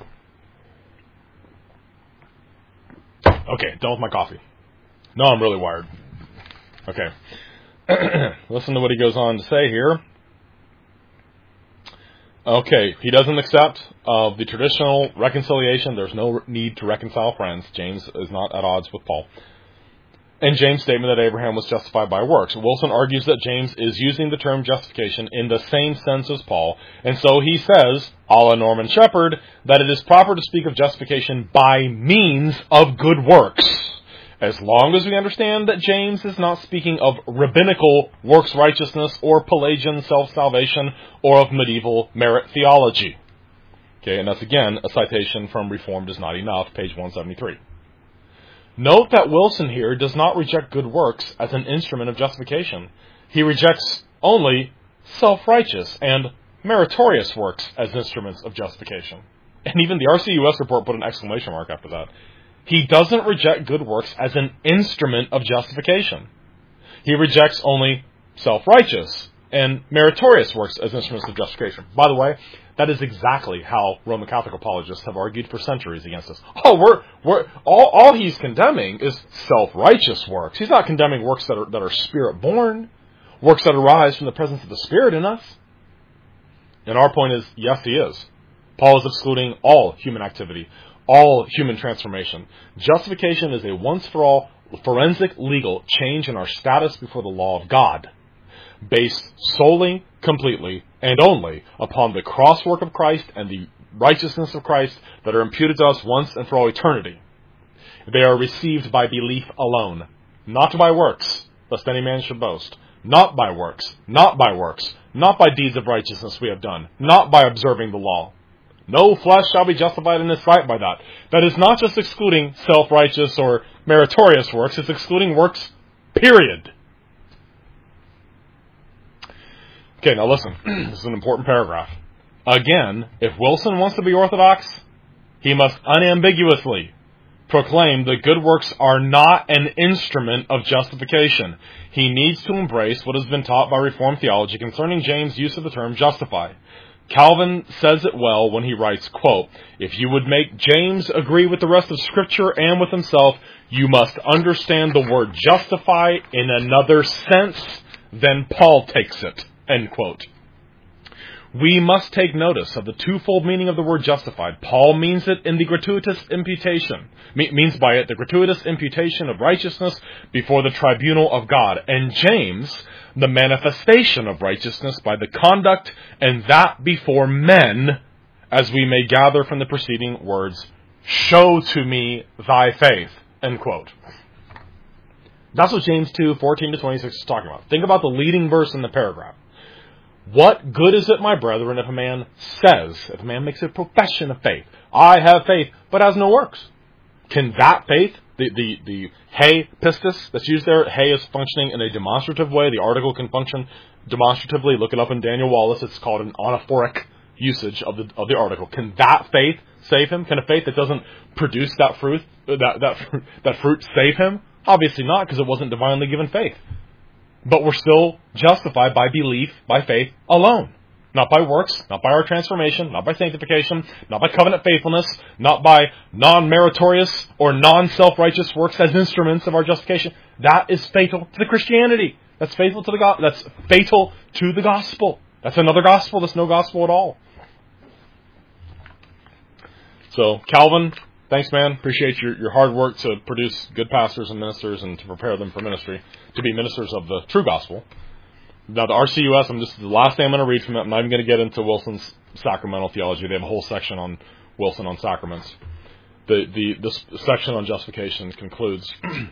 Okay, done with my coffee. No, I'm really wired. Okay. Listen to what he goes on to say here. Okay, he doesn't accept of the traditional reconciliation. There's no need to reconcile friends. James is not at odds with Paul. And James' statement that Abraham was justified by works. Wilson argues that James is using the term justification in the same sense as Paul, and so he says, a la Norman Shepherd, that it is proper to speak of justification by means of good works, as long as we understand that James is not speaking of rabbinical works righteousness or Pelagian self-salvation or of medieval merit theology. Okay, and that's again a citation from Reformed is Not Enough, page 173. Note that Wilson here does not reject good works as an instrument of justification. He rejects only self-righteous and meritorious works as instruments of justification. And even the RCUS report put an exclamation mark after that. He doesn't reject good works as an instrument of justification. He rejects only self-righteous and meritorious works as instruments of justification. By the way, that is exactly how Roman Catholic apologists have argued for centuries against us. All he's condemning is self-righteous works. He's not condemning works that are spirit-born, works that arise from the presence of the Spirit in us. And our point is, yes, he is. Paul is excluding all human activity, all human transformation. Justification is a once-for-all forensic legal change in our status before the law of God, based solely, completely, and only upon the cross work of Christ and the righteousness of Christ that are imputed to us once and for all eternity. They are received by belief alone, not by works, lest any man should boast. Not by works, not by works, not by deeds of righteousness we have done, not by observing the law. No flesh shall be justified in his sight by that. That is not just excluding self-righteous or meritorious works, it's excluding works, period. Okay, now listen. This is an important paragraph. Again, if Wilson wants to be orthodox, he must unambiguously proclaim that good works are not an instrument of justification. He needs to embrace what has been taught by Reformed theology concerning James' use of the term justify. Calvin says it well when he writes, quote, "If you would make James agree with the rest of Scripture and with himself, you must understand the word justify in another sense than Paul takes it." End quote. We must take notice of the twofold meaning of the word justified. Paul means it in the gratuitous imputation, means by it the gratuitous imputation of righteousness before the tribunal of God. And James, the manifestation of righteousness by the conduct, and that before men, as we may gather from the preceding words, "Show to me thy faith." End quote. That's what James 2, 14-26 is talking about. Think about the leading verse in the paragraph. What good is it, my brethren, if a man makes a profession of faith, I have faith, but has no works? Can that faith, the he pistis that's used there, he is functioning in a demonstrative way. The article can function demonstratively. Look it up in Daniel Wallace. It's called an anaphoric usage of the article. Can that faith save him? Can a faith that doesn't produce that fruit save him? Obviously not, because it wasn't divinely given faith. But we're still justified by belief, by faith alone. Not by works, not by our transformation, not by sanctification, not by covenant faithfulness, not by non-meritorious or non-self-righteous works as instruments of our justification. That is fatal to the Christianity. That's fatal to the gospel. That's another gospel. That's no gospel at all. So, Calvin, thanks, man. Appreciate your hard work to produce good pastors and ministers and to prepare them for ministry, to be ministers of the true gospel. Now, the RCUS, this is the last thing I'm going to read from it. I'm not even going to get into Wilson's sacramental theology. They have a whole section on Wilson on sacraments. This section on justification concludes,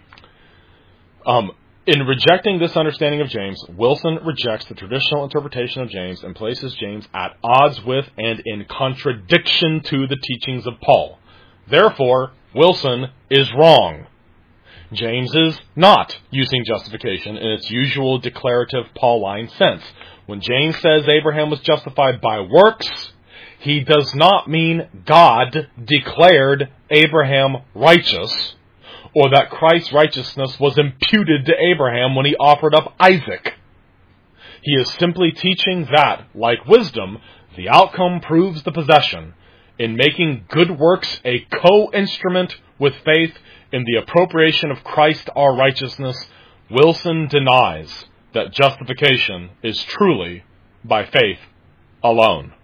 in rejecting this understanding of James, Wilson rejects the traditional interpretation of James and places James at odds with and in contradiction to the teachings of Paul. Therefore, Wilson is wrong. James is not using justification in its usual declarative Pauline sense. When James says Abraham was justified by works, he does not mean God declared Abraham righteous, or that Christ's righteousness was imputed to Abraham when he offered up Isaac. He is simply teaching that, like wisdom, the outcome proves the possession. In making good works a co-instrument with faith in the appropriation of Christ our righteousness, Wilson denies that justification is truly by faith alone.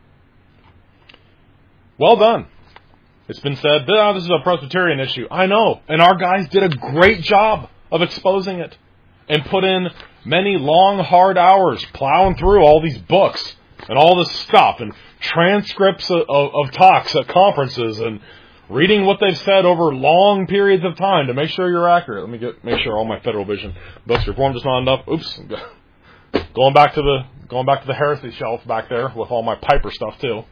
Well done. It's been said, this is a Presbyterian issue. I know, and our guys did a great job of exposing it and put in many long, hard hours plowing through all these books and all this stuff and transcripts of talks at conferences and reading what they've said over long periods of time to make sure you're accurate. Let me make sure all my Federal Vision books. Reformed is not enough. Oops. Going back to the heresy shelf back there with all my Piper stuff too.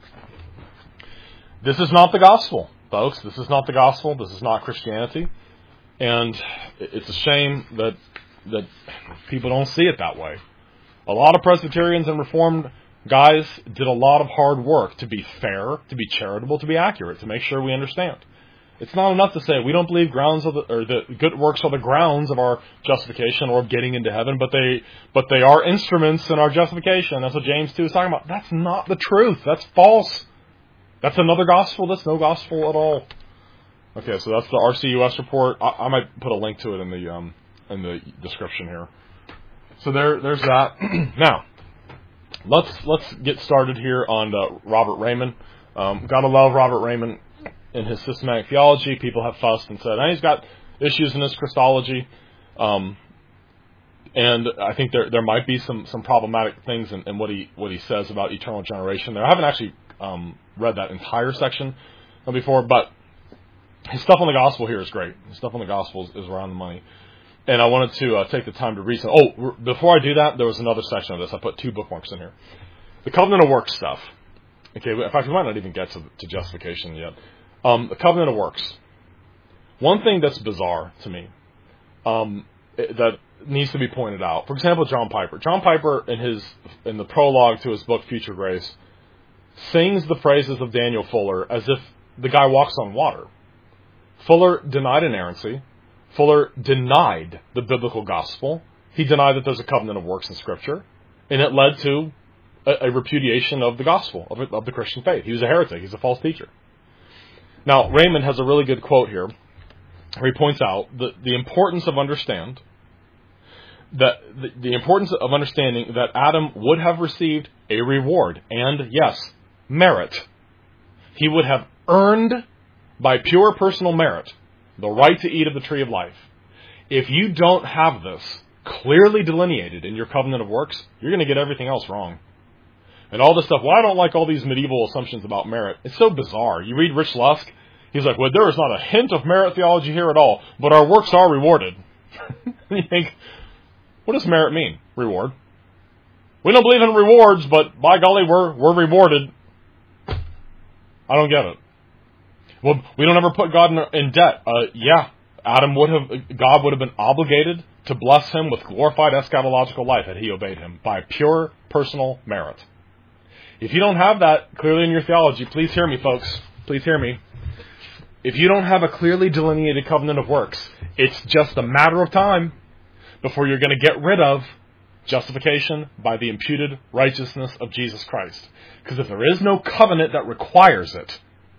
This is not the gospel, folks. This is not the gospel. This is not Christianity. And it's a shame that people don't see it that way. A lot of Presbyterians and Reformed guys did a lot of hard work to be fair, to be charitable, to be accurate, to make sure we understand. It's not enough to say we don't believe the good works are the grounds of our justification or of getting into heaven, but they are instruments in our justification. That's what James 2 is talking about. That's not the truth. That's false. That's another gospel. That's no gospel at all. Okay, so that's the RCUS report. I might put a link to it in the description here. So there's that. Now, let's get started here on Robert Reymond. Gotta love Robert Reymond in his systematic theology. People have fussed and said, he's got issues in his Christology. And I think there might be some problematic things in what he says about eternal generation there. I haven't actually read that entire section before, but his stuff on the gospel here is great. His stuff on the gospel is around the money. And I wanted to take the time to read some. Oh, before I do that, there was another section of this. I put 2 bookmarks in here. The covenant of works stuff. Okay, in fact, we might not even get to justification yet. The covenant of works. One thing that's bizarre to me that needs to be pointed out. For example, John Piper. John Piper, in the prologue to his book Future Grace, sings the praises of Daniel Fuller as if the guy walks on water. Fuller denied inerrancy. Fuller denied the biblical gospel. He denied that there's a covenant of works in Scripture. And it led to a repudiation of the gospel, of the Christian faith. He was a heretic. He's a false teacher. Now, Reymond has a really good quote here where he points out the importance of understanding that Adam would have received a reward and, yes, merit. He would have earned by pure personal merit the right to eat of the tree of life. If you don't have this clearly delineated in your covenant of works, you're going to get everything else wrong. And all this stuff, I don't like all these medieval assumptions about merit. It's so bizarre. You read Rich Lusk, he's like, there is not a hint of merit theology here at all, but our works are rewarded. And you think, what does merit mean? Reward. We don't believe in rewards, but by golly, we're rewarded. I don't get it. Well, we don't ever put God in debt. God would have been obligated to bless him with glorified eschatological life had he obeyed him by pure personal merit. If you don't have that clearly in your theology, please hear me, folks. Please hear me. If you don't have a clearly delineated covenant of works, it's just a matter of time before you're going to get rid of justification by the imputed righteousness of Jesus Christ. Because if there is no covenant that requires it,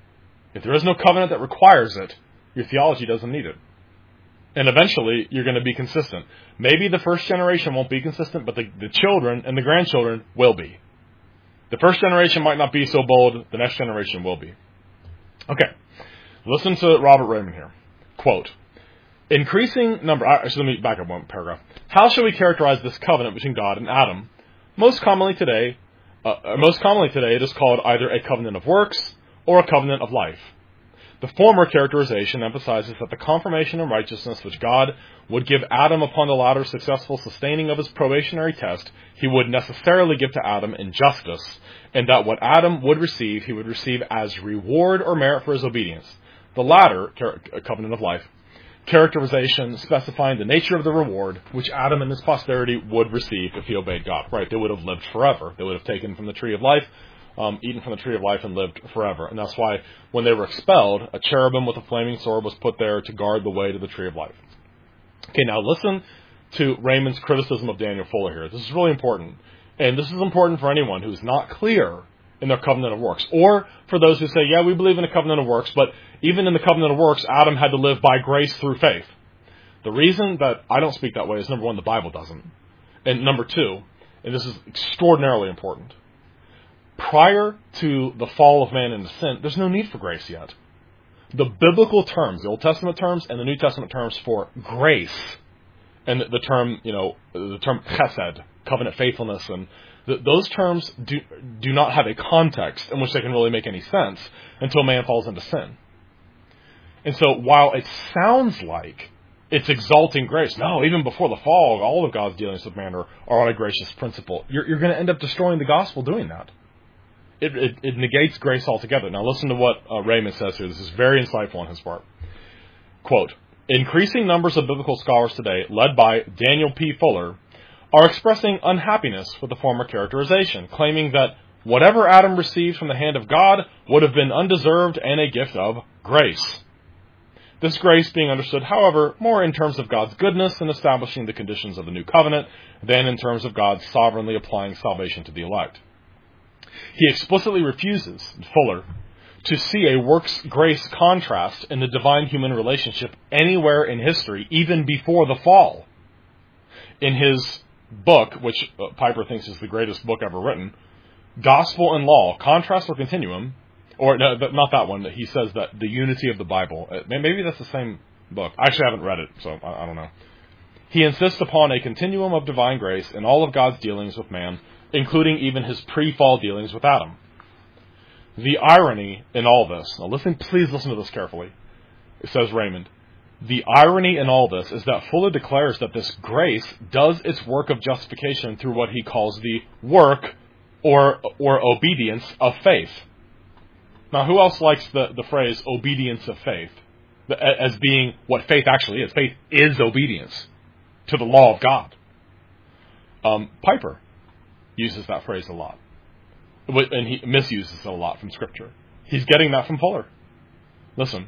your theology doesn't need it. And eventually, you're going to be consistent. Maybe the first generation won't be consistent, but the children and the grandchildren will be. The first generation might not be so bold, the next generation will be. Okay, listen to Robert Reymond here. Quote, increasing number... Actually, let me back up one paragraph. How shall we characterize this covenant between God and Adam? Most commonly today, it is called either a covenant of works or a covenant of life. The former characterization emphasizes that the confirmation of righteousness which God would give Adam upon the latter's successful sustaining of his probationary test, he would necessarily give to Adam in justice, and that what Adam would receive, he would receive as reward or merit for his obedience. The latter, covenant of life, characterization specifying the nature of the reward which Adam and his posterity would receive if he obeyed God. Right, they would have lived forever. They would have taken from the tree of life, eaten from the tree of life and lived forever. And that's why when they were expelled, a cherubim with a flaming sword was put there to guard the way to the tree of life. Okay, now listen to Raymond's criticism of Daniel Fuller here. This is really important. And this is important for anyone who's not clear in their covenant of works. Or for those who say, yeah, we believe in a covenant of works, but even in the covenant of works, Adam had to live by grace through faith. The reason that I don't speak that way is, number one, the Bible doesn't. And number two, and this is extraordinarily important, prior to the fall of man into sin, there's no need for grace yet. The biblical terms, the Old Testament terms and the New Testament terms for grace, and the term, the term chesed, covenant faithfulness, and those terms do not have a context in which they can really make any sense until man falls into sin. And so while it sounds like it's exalting grace, no, even before the fall, all of God's dealings with man are on a gracious principle. You're going to end up destroying the gospel doing that. It negates grace altogether. Now listen to what Raymond says here. This is very insightful on his part. Quote, increasing numbers of biblical scholars today, led by Daniel P. Fuller, are expressing unhappiness with the former characterization, claiming that whatever Adam received from the hand of God would have been undeserved and a gift of grace. This grace being understood, however, more in terms of God's goodness in establishing the conditions of the new covenant than in terms of God sovereignly applying salvation to the elect. He explicitly refuses, Fuller, to see a works-grace contrast in the divine-human relationship anywhere in history, even before the fall. In his book, which Piper thinks is the greatest book ever written, Gospel and Law, Contrast or Continuum, or no, not that one, he says that the unity of the Bible, maybe that's the same book. I actually haven't read it, so I don't know. He insists upon a continuum of divine grace in all of God's dealings with man, including even his pre-fall dealings with Adam. The irony in all this, now please listen to this carefully, says Raymond. The irony in all this is that Fuller declares that this grace does its work of justification through what he calls the work or obedience of faith. Now, who else likes the phrase obedience of faith as being what faith actually is? Faith is obedience to the law of God. Piper uses that phrase a lot, and he misuses it a lot from Scripture. He's getting that from Fuller. Listen.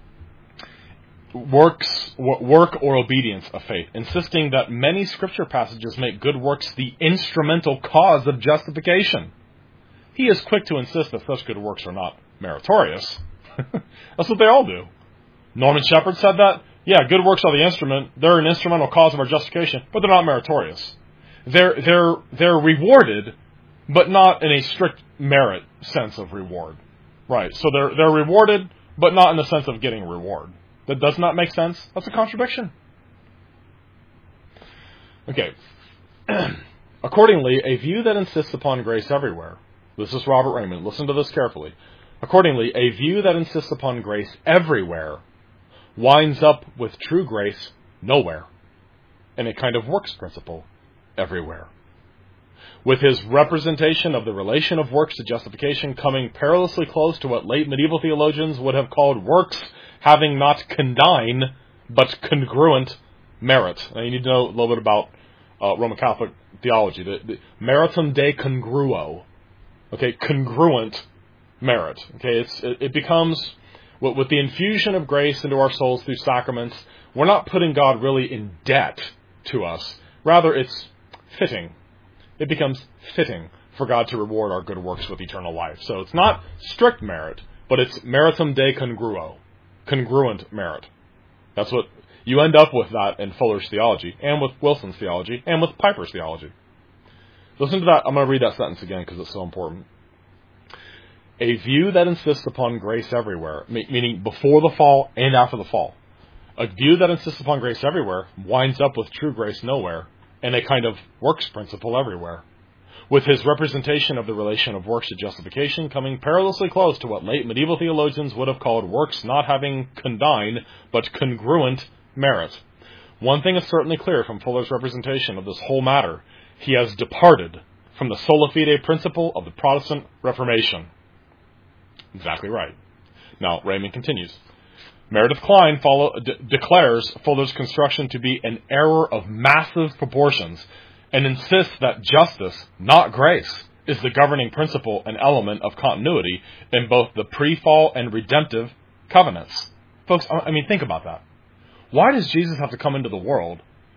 Work or obedience of faith, insisting that many Scripture passages make good works the instrumental cause of justification. He is quick to insist that such good works are not meritorious. That's what they all do. Norman Shepherd said that. Yeah, good works are the instrument. They're an instrumental cause of our justification, but they're not meritorious. They're rewarded, but not in a strict merit sense of reward. Right. So they're rewarded, but not in the sense of getting a reward. That does not make sense. That's a contradiction. Okay. Accordingly, a view that insists upon grace everywhere. This is Robert Raymond. Listen to this carefully. Accordingly, a view that insists upon grace everywhere winds up with true grace nowhere, and a kind of works principle everywhere. With his representation of the relation of works to justification coming perilously close to what late medieval theologians would have called works having not condign, but congruent merit. Now you need to know a little bit about Roman Catholic theology. The meritum de congruo. Okay, congruent merit. Okay, it becomes, with the infusion of grace into our souls through sacraments, we're not putting God really in debt to us. Rather, it's fitting. It becomes fitting for God to reward our good works with eternal life. So it's not strict merit, but it's meritum de congruo. Congruent merit. That's what you end up with that in Fuller's theology, and with Wilson's theology, and with Piper's theology. Listen to that. I'm going to read that sentence again because it's so important. A view that insists upon grace everywhere, meaning before the fall and after the fall. A view that insists upon grace everywhere winds up with true grace nowhere, and a kind of works principle everywhere. With his representation of the relation of works to justification coming perilously close to what late medieval theologians would have called works not having condign, but congruent merit. One thing is certainly clear from Fuller's representation of this whole matter. He has departed from the sola fide principle of the Protestant Reformation. Exactly right. Now, Raymond continues. Meredith Klein declares Fuller's construction to be an error of massive proportions, and insists that justice, not grace, is the governing principle and element of continuity in both the pre-fall and redemptive covenants. Folks, I mean, think about that. Why does Jesus have to come into the world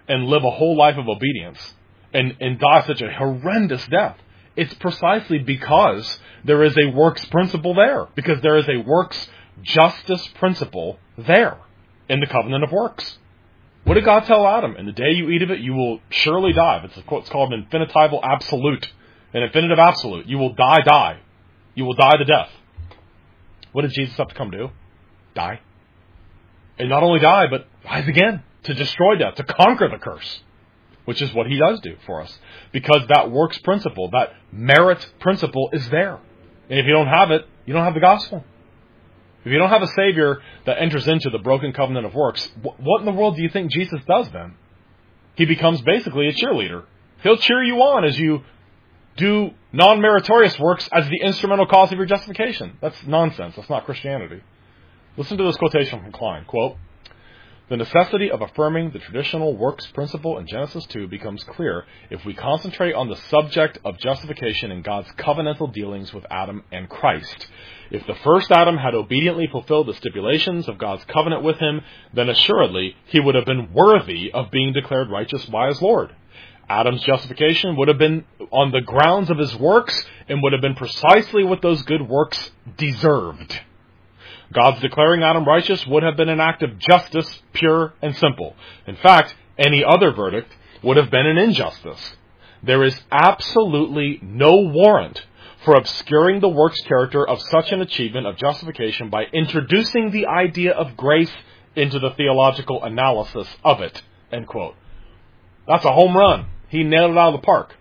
and live a whole life of obedience and die such a horrendous death, it's precisely because there is a works principle there. Because there is a works justice principle there in the covenant of works. What did God tell Adam? In the day you eat of it, you will surely die. It's what's called an infinitival absolute. An infinitive absolute. You will die. You will die the death. What did Jesus have to come do? Die. And not only die, but rise again. To destroy death. To conquer the curse. Which is what he does do for us. Because that works principle, that merit principle is there. And if you don't have it, you don't have the gospel. If you don't have a Savior that enters into the broken covenant of works, what in the world do you think Jesus does then? He becomes basically a cheerleader. He'll cheer you on as you do non-meritorious works as the instrumental cause of your justification. That's nonsense. That's not Christianity. Listen to this quotation from Klein. Quote, "The necessity of affirming the traditional works principle in Genesis 2 becomes clear if we concentrate on the subject of justification in God's covenantal dealings with Adam and Christ. If the first Adam had obediently fulfilled the stipulations of God's covenant with him, then assuredly he would have been worthy of being declared righteous by his Lord. Adam's justification would have been on the grounds of his works and would have been precisely what those good works deserved. God's declaring Adam righteous would have been an act of justice, pure and simple. In fact, any other verdict would have been an injustice. There is absolutely no warrant for obscuring the works character of such an achievement of justification by introducing the idea of grace into the theological analysis of it." End quote. That's a home run. He nailed it out of the park.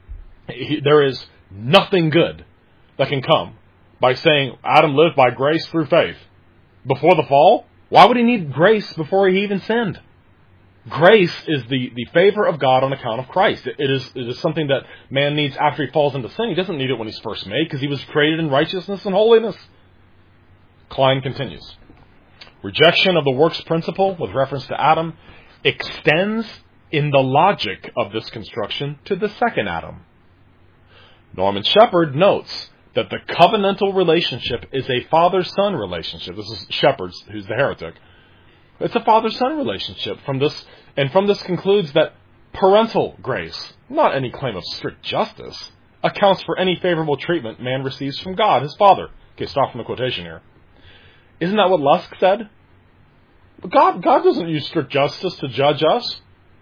There is nothing good that can come by saying Adam lived by grace through faith. Before the fall, why would he need grace before he even sinned? Grace is the favor of God on account of Christ. It is something that man needs after he falls into sin. He doesn't need it when he's first made because he was created in righteousness and holiness. Klein continues. Rejection of the works principle with reference to Adam extends in the logic of this construction to the second Adam. Norman Shepherd notes that the covenantal relationship is a father-son relationship. This is Shepherd, who's the heretic. It's a father-son relationship. From this concludes that parental grace, not any claim of strict justice, accounts for any favorable treatment man receives from God, his Father. Okay, stop from the quotation here. Isn't that what Lusk said? God doesn't use strict justice to judge us.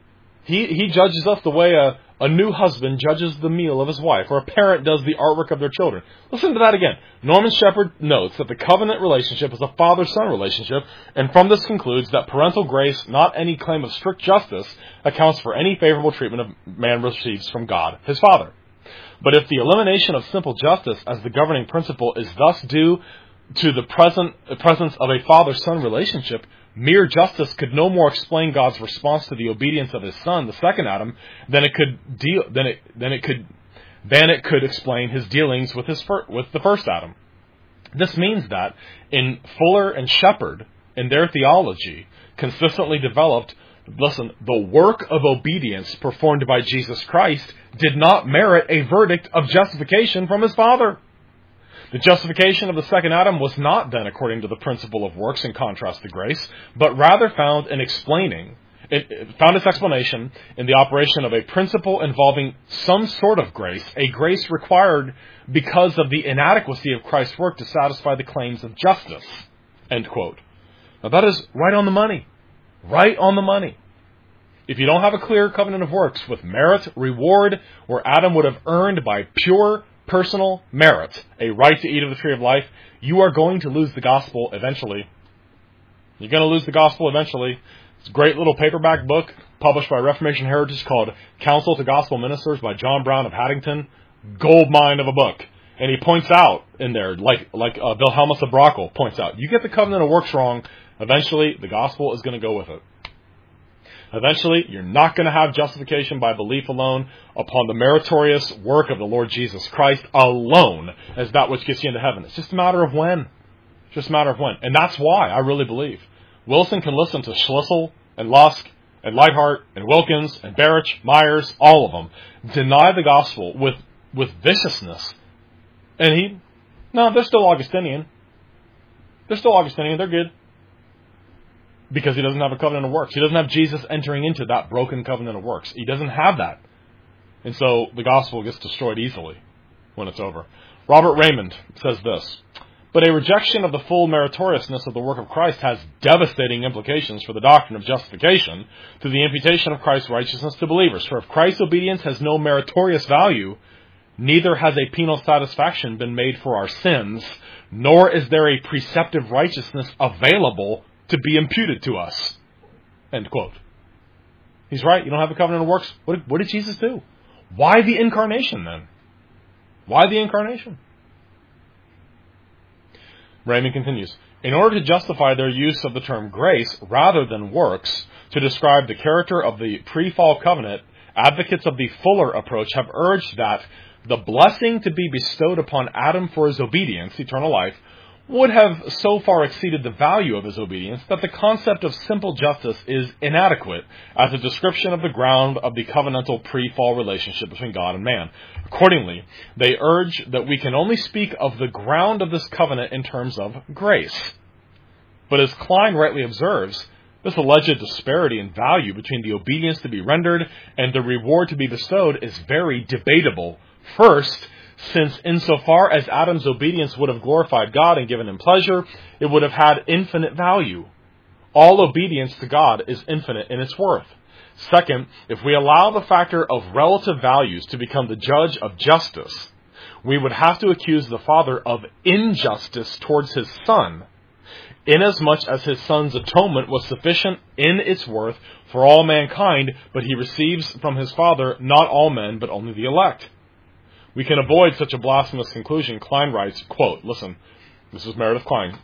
He judges us the way a new husband judges the meal of his wife, or a parent does the artwork of their children. Listen to that again. Norman Shepherd notes that the covenant relationship is a father-son relationship, and from this concludes that parental grace, not any claim of strict justice, accounts for any favorable treatment of man receives from God, his Father. But if the elimination of simple justice as the governing principle is thus due to the presence of a father-son relationship, mere justice could no more explain God's response to the obedience of his son, the second Adam, than it could explain his dealings with the first Adam. This means that in Fuller and Shepherd, in their theology, consistently developed, the work of obedience performed by Jesus Christ did not merit a verdict of justification from his Father. The justification of the second Adam was not then according to the principle of works in contrast to grace, but rather found its explanation in the operation of a principle involving some sort of grace, a grace required because of the inadequacy of Christ's work to satisfy the claims of justice. End quote. Now that is right on the money. Right on the money. If you don't have a clear covenant of works with merit, reward, where Adam would have earned by pure personal merit a right to eat of the tree of life, you are going to lose the gospel eventually. You're going to lose the gospel eventually. It's a great little paperback book published by Reformation Heritage called Counsel to Gospel Ministers by John Brown of Haddington. Gold mine of a book. And he points out in there, like Wilhelmus of Brockel points out, you get the covenant of works wrong, eventually the gospel is going to go with it. Eventually, you're not going to have justification by belief alone upon the meritorious work of the Lord Jesus Christ alone as that which gets you into heaven. It's just a matter of when. Just a matter of when. And that's why I really believe Wilson can listen to Schlissel and Lusk and Leithart and Wilkins and Barrich, Myers, all of them, deny the gospel with viciousness. And they're still Augustinian. They're still Augustinian. They're good. because he doesn't have a covenant of works. He doesn't have Jesus entering into that broken covenant of works. He doesn't have that. And so the gospel gets destroyed easily when it's over. Robert Raymond says this: but a rejection of the full meritoriousness of the work of Christ has devastating implications for the doctrine of justification through the imputation of Christ's righteousness to believers. For if Christ's obedience has no meritorious value, neither has a penal satisfaction been made for our sins, nor is there a preceptive righteousness available to be imputed to us. End quote. He's right. You don't have the covenant of works. What did Jesus do? Why the incarnation then? Why the incarnation? Raymond continues, in order to justify their use of the term grace rather than works to describe the character of the pre-fall covenant, advocates of the fuller approach have urged that the blessing to be bestowed upon Adam for his obedience, eternal life, would have so far exceeded the value of his obedience that the concept of simple justice is inadequate as a description of the ground of the covenantal pre-fall relationship between God and man. Accordingly, they urge that we can only speak of the ground of this covenant in terms of grace. But as Klein rightly observes, this alleged disparity in value between the obedience to be rendered and the reward to be bestowed is very debatable. First, since insofar as Adam's obedience would have glorified God and given him pleasure, it would have had infinite value. All obedience to God is infinite in its worth. Second, if we allow the factor of relative values to become the judge of justice, we would have to accuse the Father of injustice towards his Son, inasmuch as his Son's atonement was sufficient in its worth for all mankind, but he receives from his Father not all men, but only the elect. We can avoid such a blasphemous conclusion. Klein writes, quote, listen, this is Meredith Klein,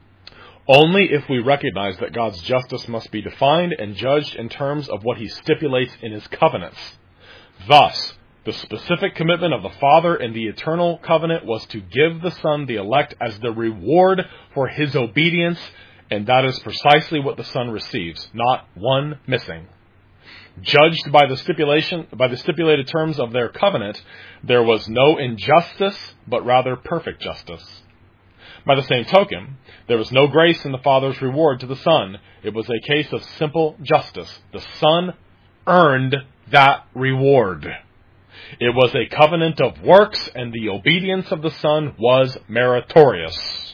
only if we recognize that God's justice must be defined and judged in terms of what he stipulates in his covenants. Thus, the specific commitment of the Father in the eternal covenant was to give the Son the elect as the reward for his obedience, and that is precisely what the Son receives, not one missing. Judged by the stipulated terms of their covenant, there was no injustice, but rather perfect justice. By the same token, there was no grace in the Father's reward to the Son. It was a case of simple justice. The Son earned that reward. It was a covenant of works, and the obedience of the Son was meritorious.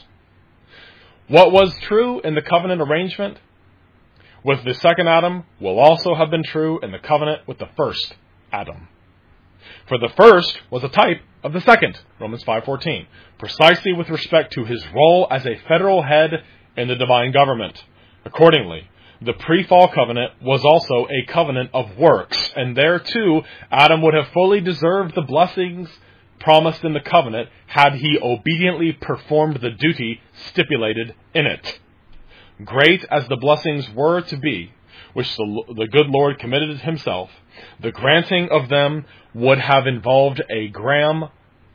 What was true in the covenant arrangement with the second Adam will also have been true in the covenant with the first Adam. For the first was a type of the second, Romans 5:14, precisely with respect to his role as a federal head in the divine government. Accordingly, the pre-fall covenant was also a covenant of works, and there too Adam would have fully deserved the blessings promised in the covenant had he obediently performed the duty stipulated in it. Great as the blessings were to be, which the good Lord committed himself, the granting of them would not have involved a gram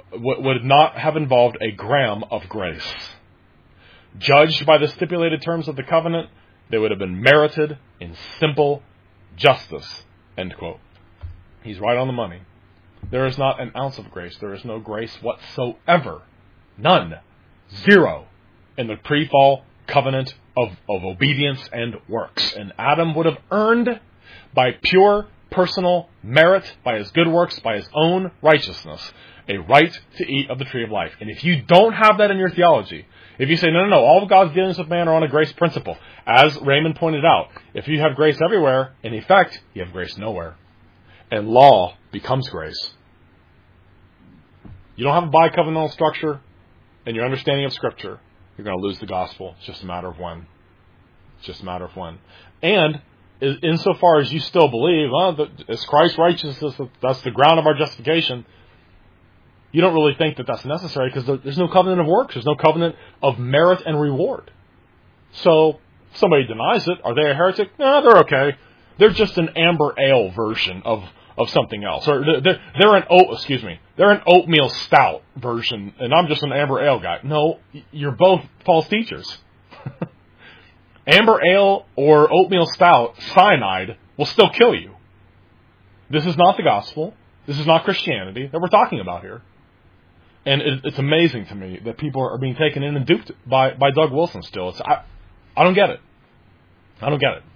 of grace. Judged by the stipulated terms of the covenant, they would have been merited in simple justice. End quote. He's right on the money. There is not an ounce of grace. There is no grace whatsoever. None. Zero. In the pre-fall covenant of obedience and works. And Adam would have earned by pure personal merit, by his good works, by his own righteousness, a right to eat of the tree of life. And if you don't have that in your theology, if you say, no, all of God's dealings with man are on a grace principle, as Raymond pointed out, if you have grace everywhere, in effect, you have grace nowhere. And law becomes grace. You don't have a bicovenantal structure in your understanding of Scripture, you're going to lose the gospel. It's just a matter of when. It's just a matter of when. And insofar as you still believe, it's Christ's righteousness, that's the ground of our justification, you don't really think that that's necessary because there's no covenant of works. There's no covenant of merit and reward. So if somebody denies it, are they a heretic? No, they're okay. They're just an amber ale version of something else. Or they're an oatmeal stout version, and I'm just an amber ale guy. No, you're both false teachers. Amber ale or oatmeal stout, cyanide, will still kill you. This is not the gospel. This is not Christianity that we're talking about here. And it's amazing to me that people are being taken in and duped by Doug Wilson still. I don't get it. I don't get it.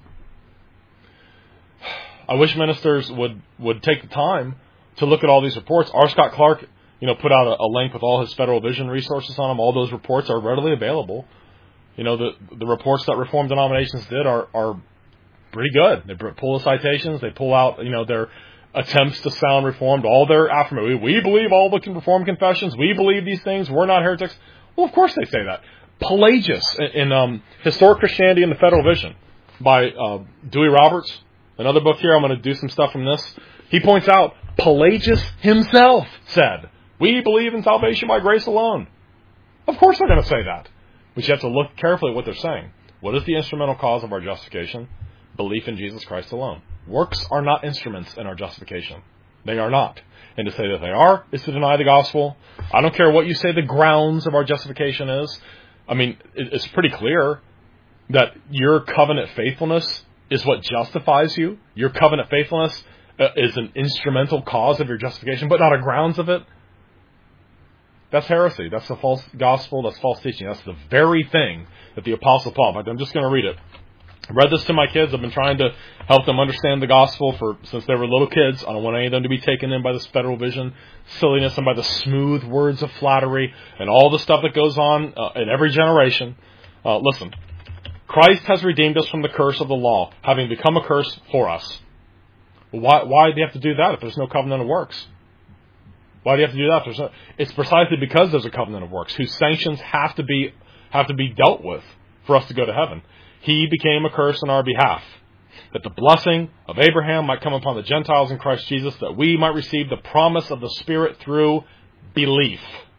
I wish ministers would take the time to look at all these reports. R. Scott Clark, put out a link with all his Federal Vision resources on them. All those reports are readily available. The reports that Reformed denominations did are pretty good. They pull the citations. They pull out, their attempts to sound Reformed, all their affirmation. We believe all the Reformed confessions. We believe these things. We're not heretics. Well, of course they say that. Pelagius in Historic Christianity and the Federal Vision by Dewey Roberts, another book here. I'm going to do some stuff from this. He points out Pelagius himself said, we believe in salvation by grace alone. Of course they're going to say that. But you have to look carefully at what they're saying. What is the instrumental cause of our justification? Belief in Jesus Christ alone. Works are not instruments in our justification. They are not. And to say that they are is to deny the gospel. I don't care what you say the grounds of our justification is. I mean, it's pretty clear that your covenant faithfulness is what justifies you. Your covenant faithfulness is an instrumental cause of your justification, but not a grounds of it. That's heresy. That's the false gospel. That's false teaching. That's the very thing that the Apostle Paul, in fact, I'm just going to read it. I read this to my kids. I've been trying to help them understand the gospel since they were little kids. I don't want any of them to be taken in by this Federal Vision silliness and by the smooth words of flattery and all the stuff that goes on in every generation. Listen, Christ has redeemed us from the curse of the law, having become a curse for us. Why do you have to do that if there's no covenant of works? Why do you have to do that? It's precisely because there's a covenant of works whose sanctions have to be dealt with for us to go to heaven. He became a curse on our behalf, that the blessing of Abraham might come upon the Gentiles in Christ Jesus, that we might receive the promise of the Spirit through belief.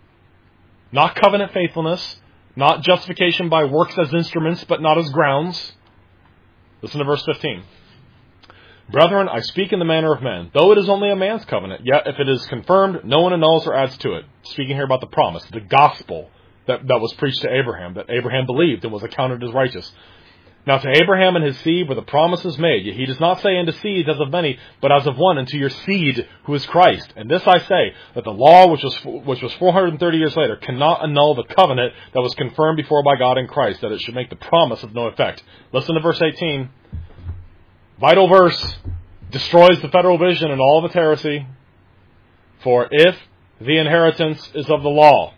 Not covenant faithfulness, not justification by works as instruments, but not as grounds. Listen to verse 15. Brethren, I speak in the manner of men, though it is only a man's covenant, yet if it is confirmed, no one annuls or adds to it. Speaking here about the promise, the gospel that was preached to Abraham, that Abraham believed and was accounted as righteous. Now to Abraham and his seed were the promises made. Yet he does not say unto seeds as of many, but as of one, unto your seed, who is Christ. And this I say, that the law, which was 430 years later, cannot annul the covenant that was confirmed before by God in Christ, that it should make the promise of no effect. Listen to verse 18. Vital verse. Destroys the Federal Vision and all of its heresy. For if the inheritance is of the law,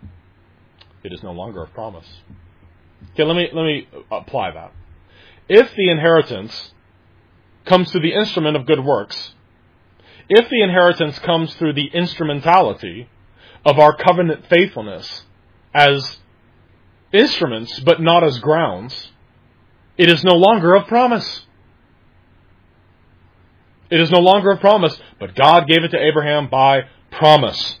it is no longer of promise. Okay, let me apply that. If the inheritance comes through the instrument of good works, if the inheritance comes through the instrumentality of our covenant faithfulness as instruments but not as grounds, it is no longer of promise. It is no longer of promise, but God gave it to Abraham by promise.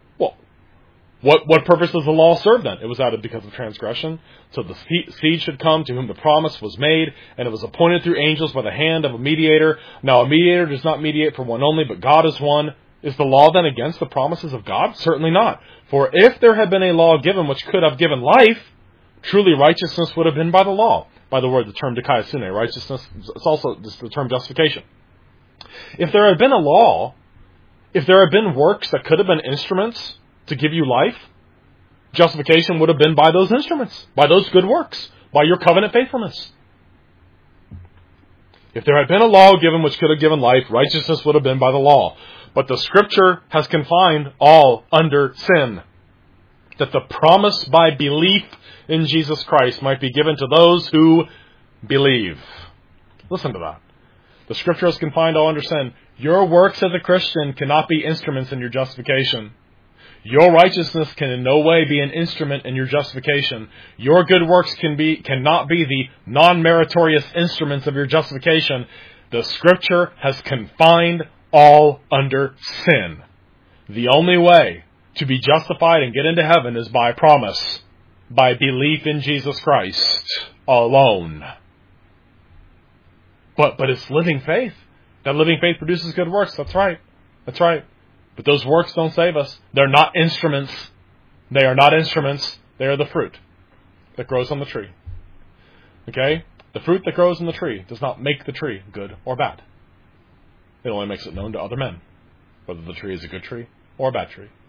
What purpose does the law serve then? It was added because of transgression. So the seed should come to whom the promise was made, and it was appointed through angels by the hand of a mediator. Now a mediator does not mediate for one only, but God is one. Is the law then against the promises of God? Certainly not. For if there had been a law given which could have given life, truly righteousness would have been by the law. By the word, the term dikaiosune, righteousness, it's also just the term justification. If there had been a law, if there had been works that could have been instruments to give you life, justification would have been by those instruments, by those good works, by your covenant faithfulness. If there had been a law given which could have given life, righteousness would have been by the law. But the Scripture has confined all under sin, that the promise by belief in Jesus Christ might be given to those who believe. Listen to that. The Scripture has confined all under sin. Your works as a Christian cannot be instruments in your justification. Your righteousness can in no way be an instrument in your justification. Your good works cannot be the non-meritorious instruments of your justification. The Scripture has confined all under sin. The only way to be justified and get into heaven is by promise, by belief in Jesus Christ alone. But it's living faith. That living faith produces good works. That's right. That's right. But those works don't save us. They're not instruments. They are not instruments. They are the fruit that grows on the tree. Okay? The fruit that grows on the tree does not make the tree good or bad. It only makes it known to other men, whether the tree is a good tree or a bad tree.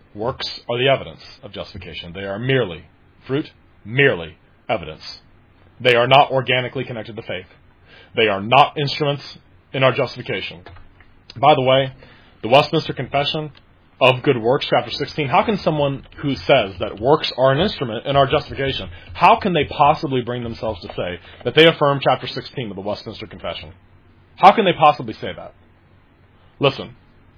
Works are the evidence of justification. They are merely fruit, merely evidence They are not organically connected to faith. They are not instruments in our justification. By the way, the Westminster Confession of Good Works, chapter 16, how can someone who says that works are an instrument in our justification, how can they possibly bring themselves to say that they affirm chapter 16 of the Westminster Confession? How can they possibly say that? Listen.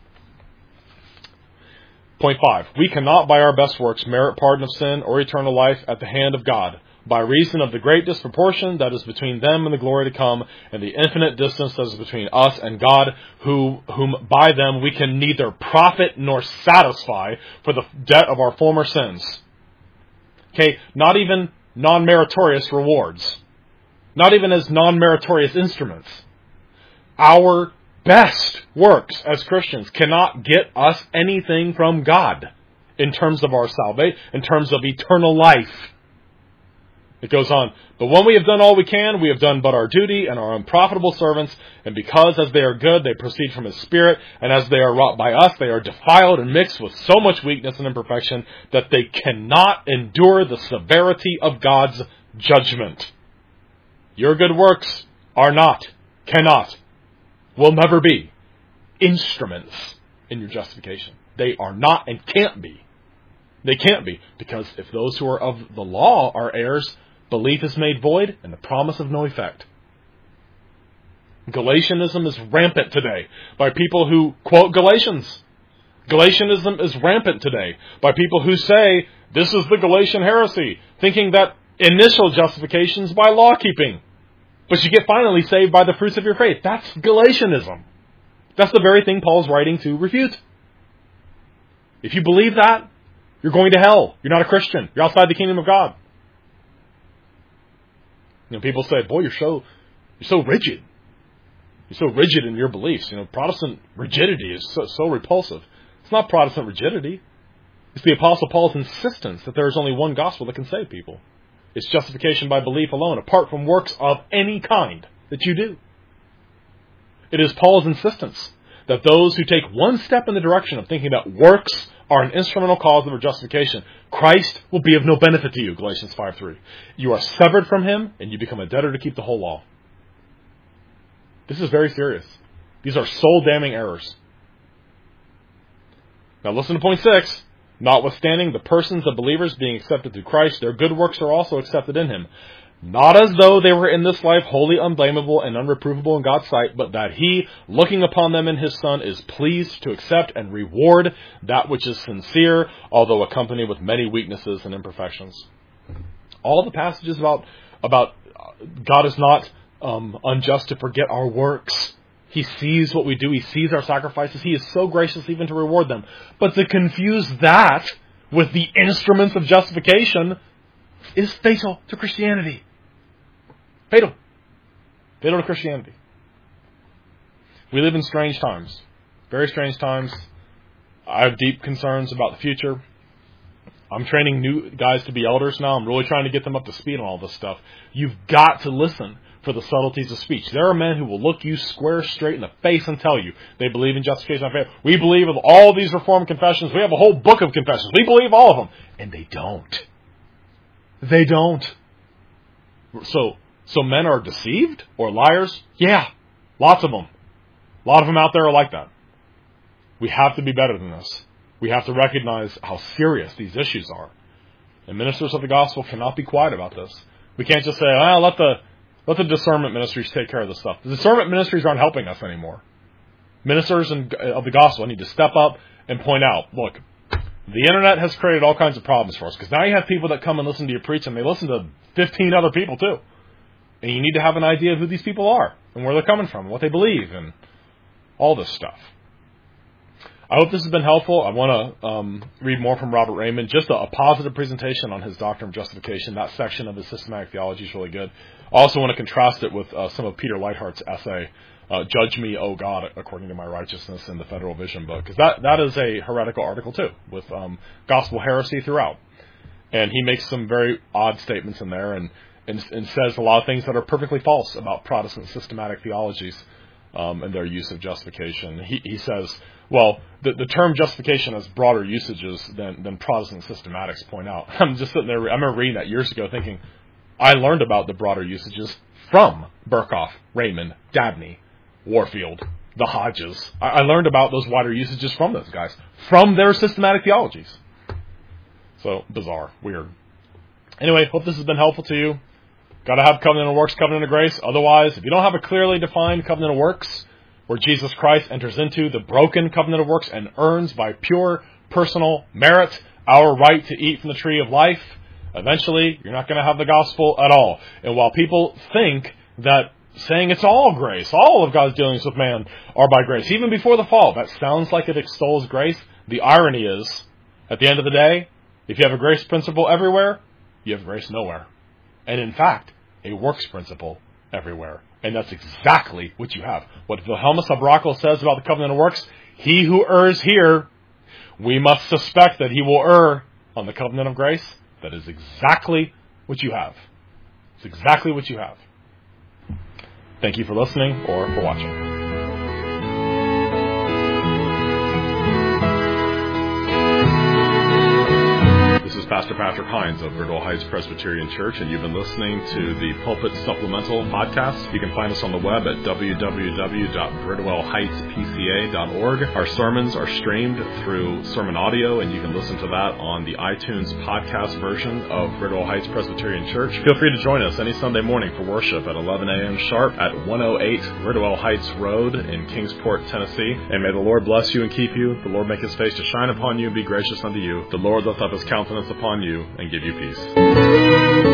Point 5. We cannot by our best works merit pardon of sin or eternal life at the hand of God, by reason of the great disproportion that is between them and the glory to come, and the infinite distance that is between us and God, whom by them we can neither profit nor satisfy for the debt of our former sins. Okay, not even non-meritorious rewards. Not even as non-meritorious instruments. Our best works as Christians cannot get us anything from God in terms of our salvation, in terms of eternal life. It goes on, but when we have done all we can, we have done but our duty and are unprofitable servants, and because as they are good, they proceed from His Spirit, and as they are wrought by us, they are defiled and mixed with so much weakness and imperfection that they cannot endure the severity of God's judgment. Your good works are not, cannot, will never be instruments in your justification. They are not and can't be. They can't be, because if those who are of the law are heirs, belief is made void and the promise of no effect. Galatianism is rampant today by people who quote Galatians. Galatianism is rampant today by people who say, this is the Galatian heresy, thinking that initial justification is by law keeping. But you get finally saved by the fruits of your faith. That's Galatianism. That's the very thing Paul's writing to refute. If you believe that, you're going to hell. You're not a Christian. You're outside the kingdom of God. You know, people say, boy, you're so rigid. You're so rigid in your beliefs. You know, Protestant rigidity is so repulsive. It's not Protestant rigidity. It's the Apostle Paul's insistence that there is only one gospel that can save people. It's justification by belief alone, apart from works of any kind that you do. It is Paul's insistence that those who take one step in the direction of thinking that works are an instrumental cause of our justification, Christ will be of no benefit to you, Galatians 5:3. You are severed from Him, and you become a debtor to keep the whole law. This is very serious. These are soul-damning errors. Now listen to point 6. Notwithstanding the persons of believers being accepted through Christ, their good works are also accepted in Him. Not as though they were in this life wholly unblameable and unreprovable in God's sight, but that He, looking upon them in His Son, is pleased to accept and reward that which is sincere, although accompanied with many weaknesses and imperfections. All the passages about God is not unjust to forget our works. He sees what we do. He sees our sacrifices. He is so gracious even to reward them. But to confuse that with the instruments of justification is fatal to Christianity. Fatal. Fatal to Christianity. We live in strange times. Very strange times. I have deep concerns about the future. I'm training new guys to be elders now. I'm really trying to get them up to speed on all this stuff. You've got to listen for the subtleties of speech. There are men who will look you square straight in the face and tell you they believe in justification by faith. We believe in all these Reformed confessions. We have a whole book of confessions. We believe all of them. And they don't. They don't. So men are deceived or liars? Yeah, lots of them. A lot of them out there are like that. We have to be better than this. We have to recognize how serious these issues are. And ministers of the gospel cannot be quiet about this. We can't just say, let the discernment ministries take care of this stuff. The discernment ministries aren't helping us anymore. Ministers of the gospel need to step up and point out, look, the internet has created all kinds of problems for us, because now you have people that come and listen to you preach, and they listen to 15 other people too. And you need to have an idea of who these people are, and where they're coming from, and what they believe, and all this stuff. I hope this has been helpful. I want to read more from Robert Raymond, just a positive presentation on his doctrine of justification. That section of his systematic theology is really good. I also want to contrast it with some of Peter Leithart's essay, Judge Me, O God, According to My Righteousness, in the Federal Vision book. Because that is a heretical article, too, with gospel heresy throughout. And he makes some very odd statements in there and says a lot of things that are perfectly false about Protestant systematic theologies and their use of justification. He says, well, the term justification has broader usages than Protestant systematics point out. I'm just sitting there, I remember reading that years ago thinking, I learned about the broader usages from Berkhoff, Raymond, Dabney, Warfield, the Hodges. I learned about those wider usages from those guys, from their systematic theologies. So, bizarre, weird. Anyway, hope this has been helpful to you. Got to have covenant of works, covenant of grace. Otherwise, if you don't have a clearly defined covenant of works, where Jesus Christ enters into the broken covenant of works and earns by pure personal merit our right to eat from the tree of life, eventually you're not going to have the gospel at all. And while people think that saying it's all grace, all of God's dealings with man are by grace, even before the fall, that sounds like it extols grace. The irony is, at the end of the day, if you have a grace principle everywhere, you have grace nowhere. And in fact, a works principle everywhere. And that's exactly what you have. What Wilhelmus Abrakel says about the covenant of works, he who errs here, we must suspect that he will err on the covenant of grace. That is exactly what you have. It's exactly what you have. Thank you for listening or for watching. This is Pastor Patrick Hines of Bridwell Heights Presbyterian Church, and you've been listening to the Pulpit Supplemental Podcast. You can find us on the web at www.bridwellheightspca.org. Our sermons are streamed through Sermon Audio, and you can listen to that on the iTunes podcast version of Bridwell Heights Presbyterian Church. Feel free to join us any Sunday morning for worship at 11 a.m. sharp at 108 Bridwell Heights Road in Kingsport, Tennessee. And may the Lord bless you and keep you. The Lord make his face to shine upon you and be gracious unto you. The Lord lift up his countenance upon you and give you peace.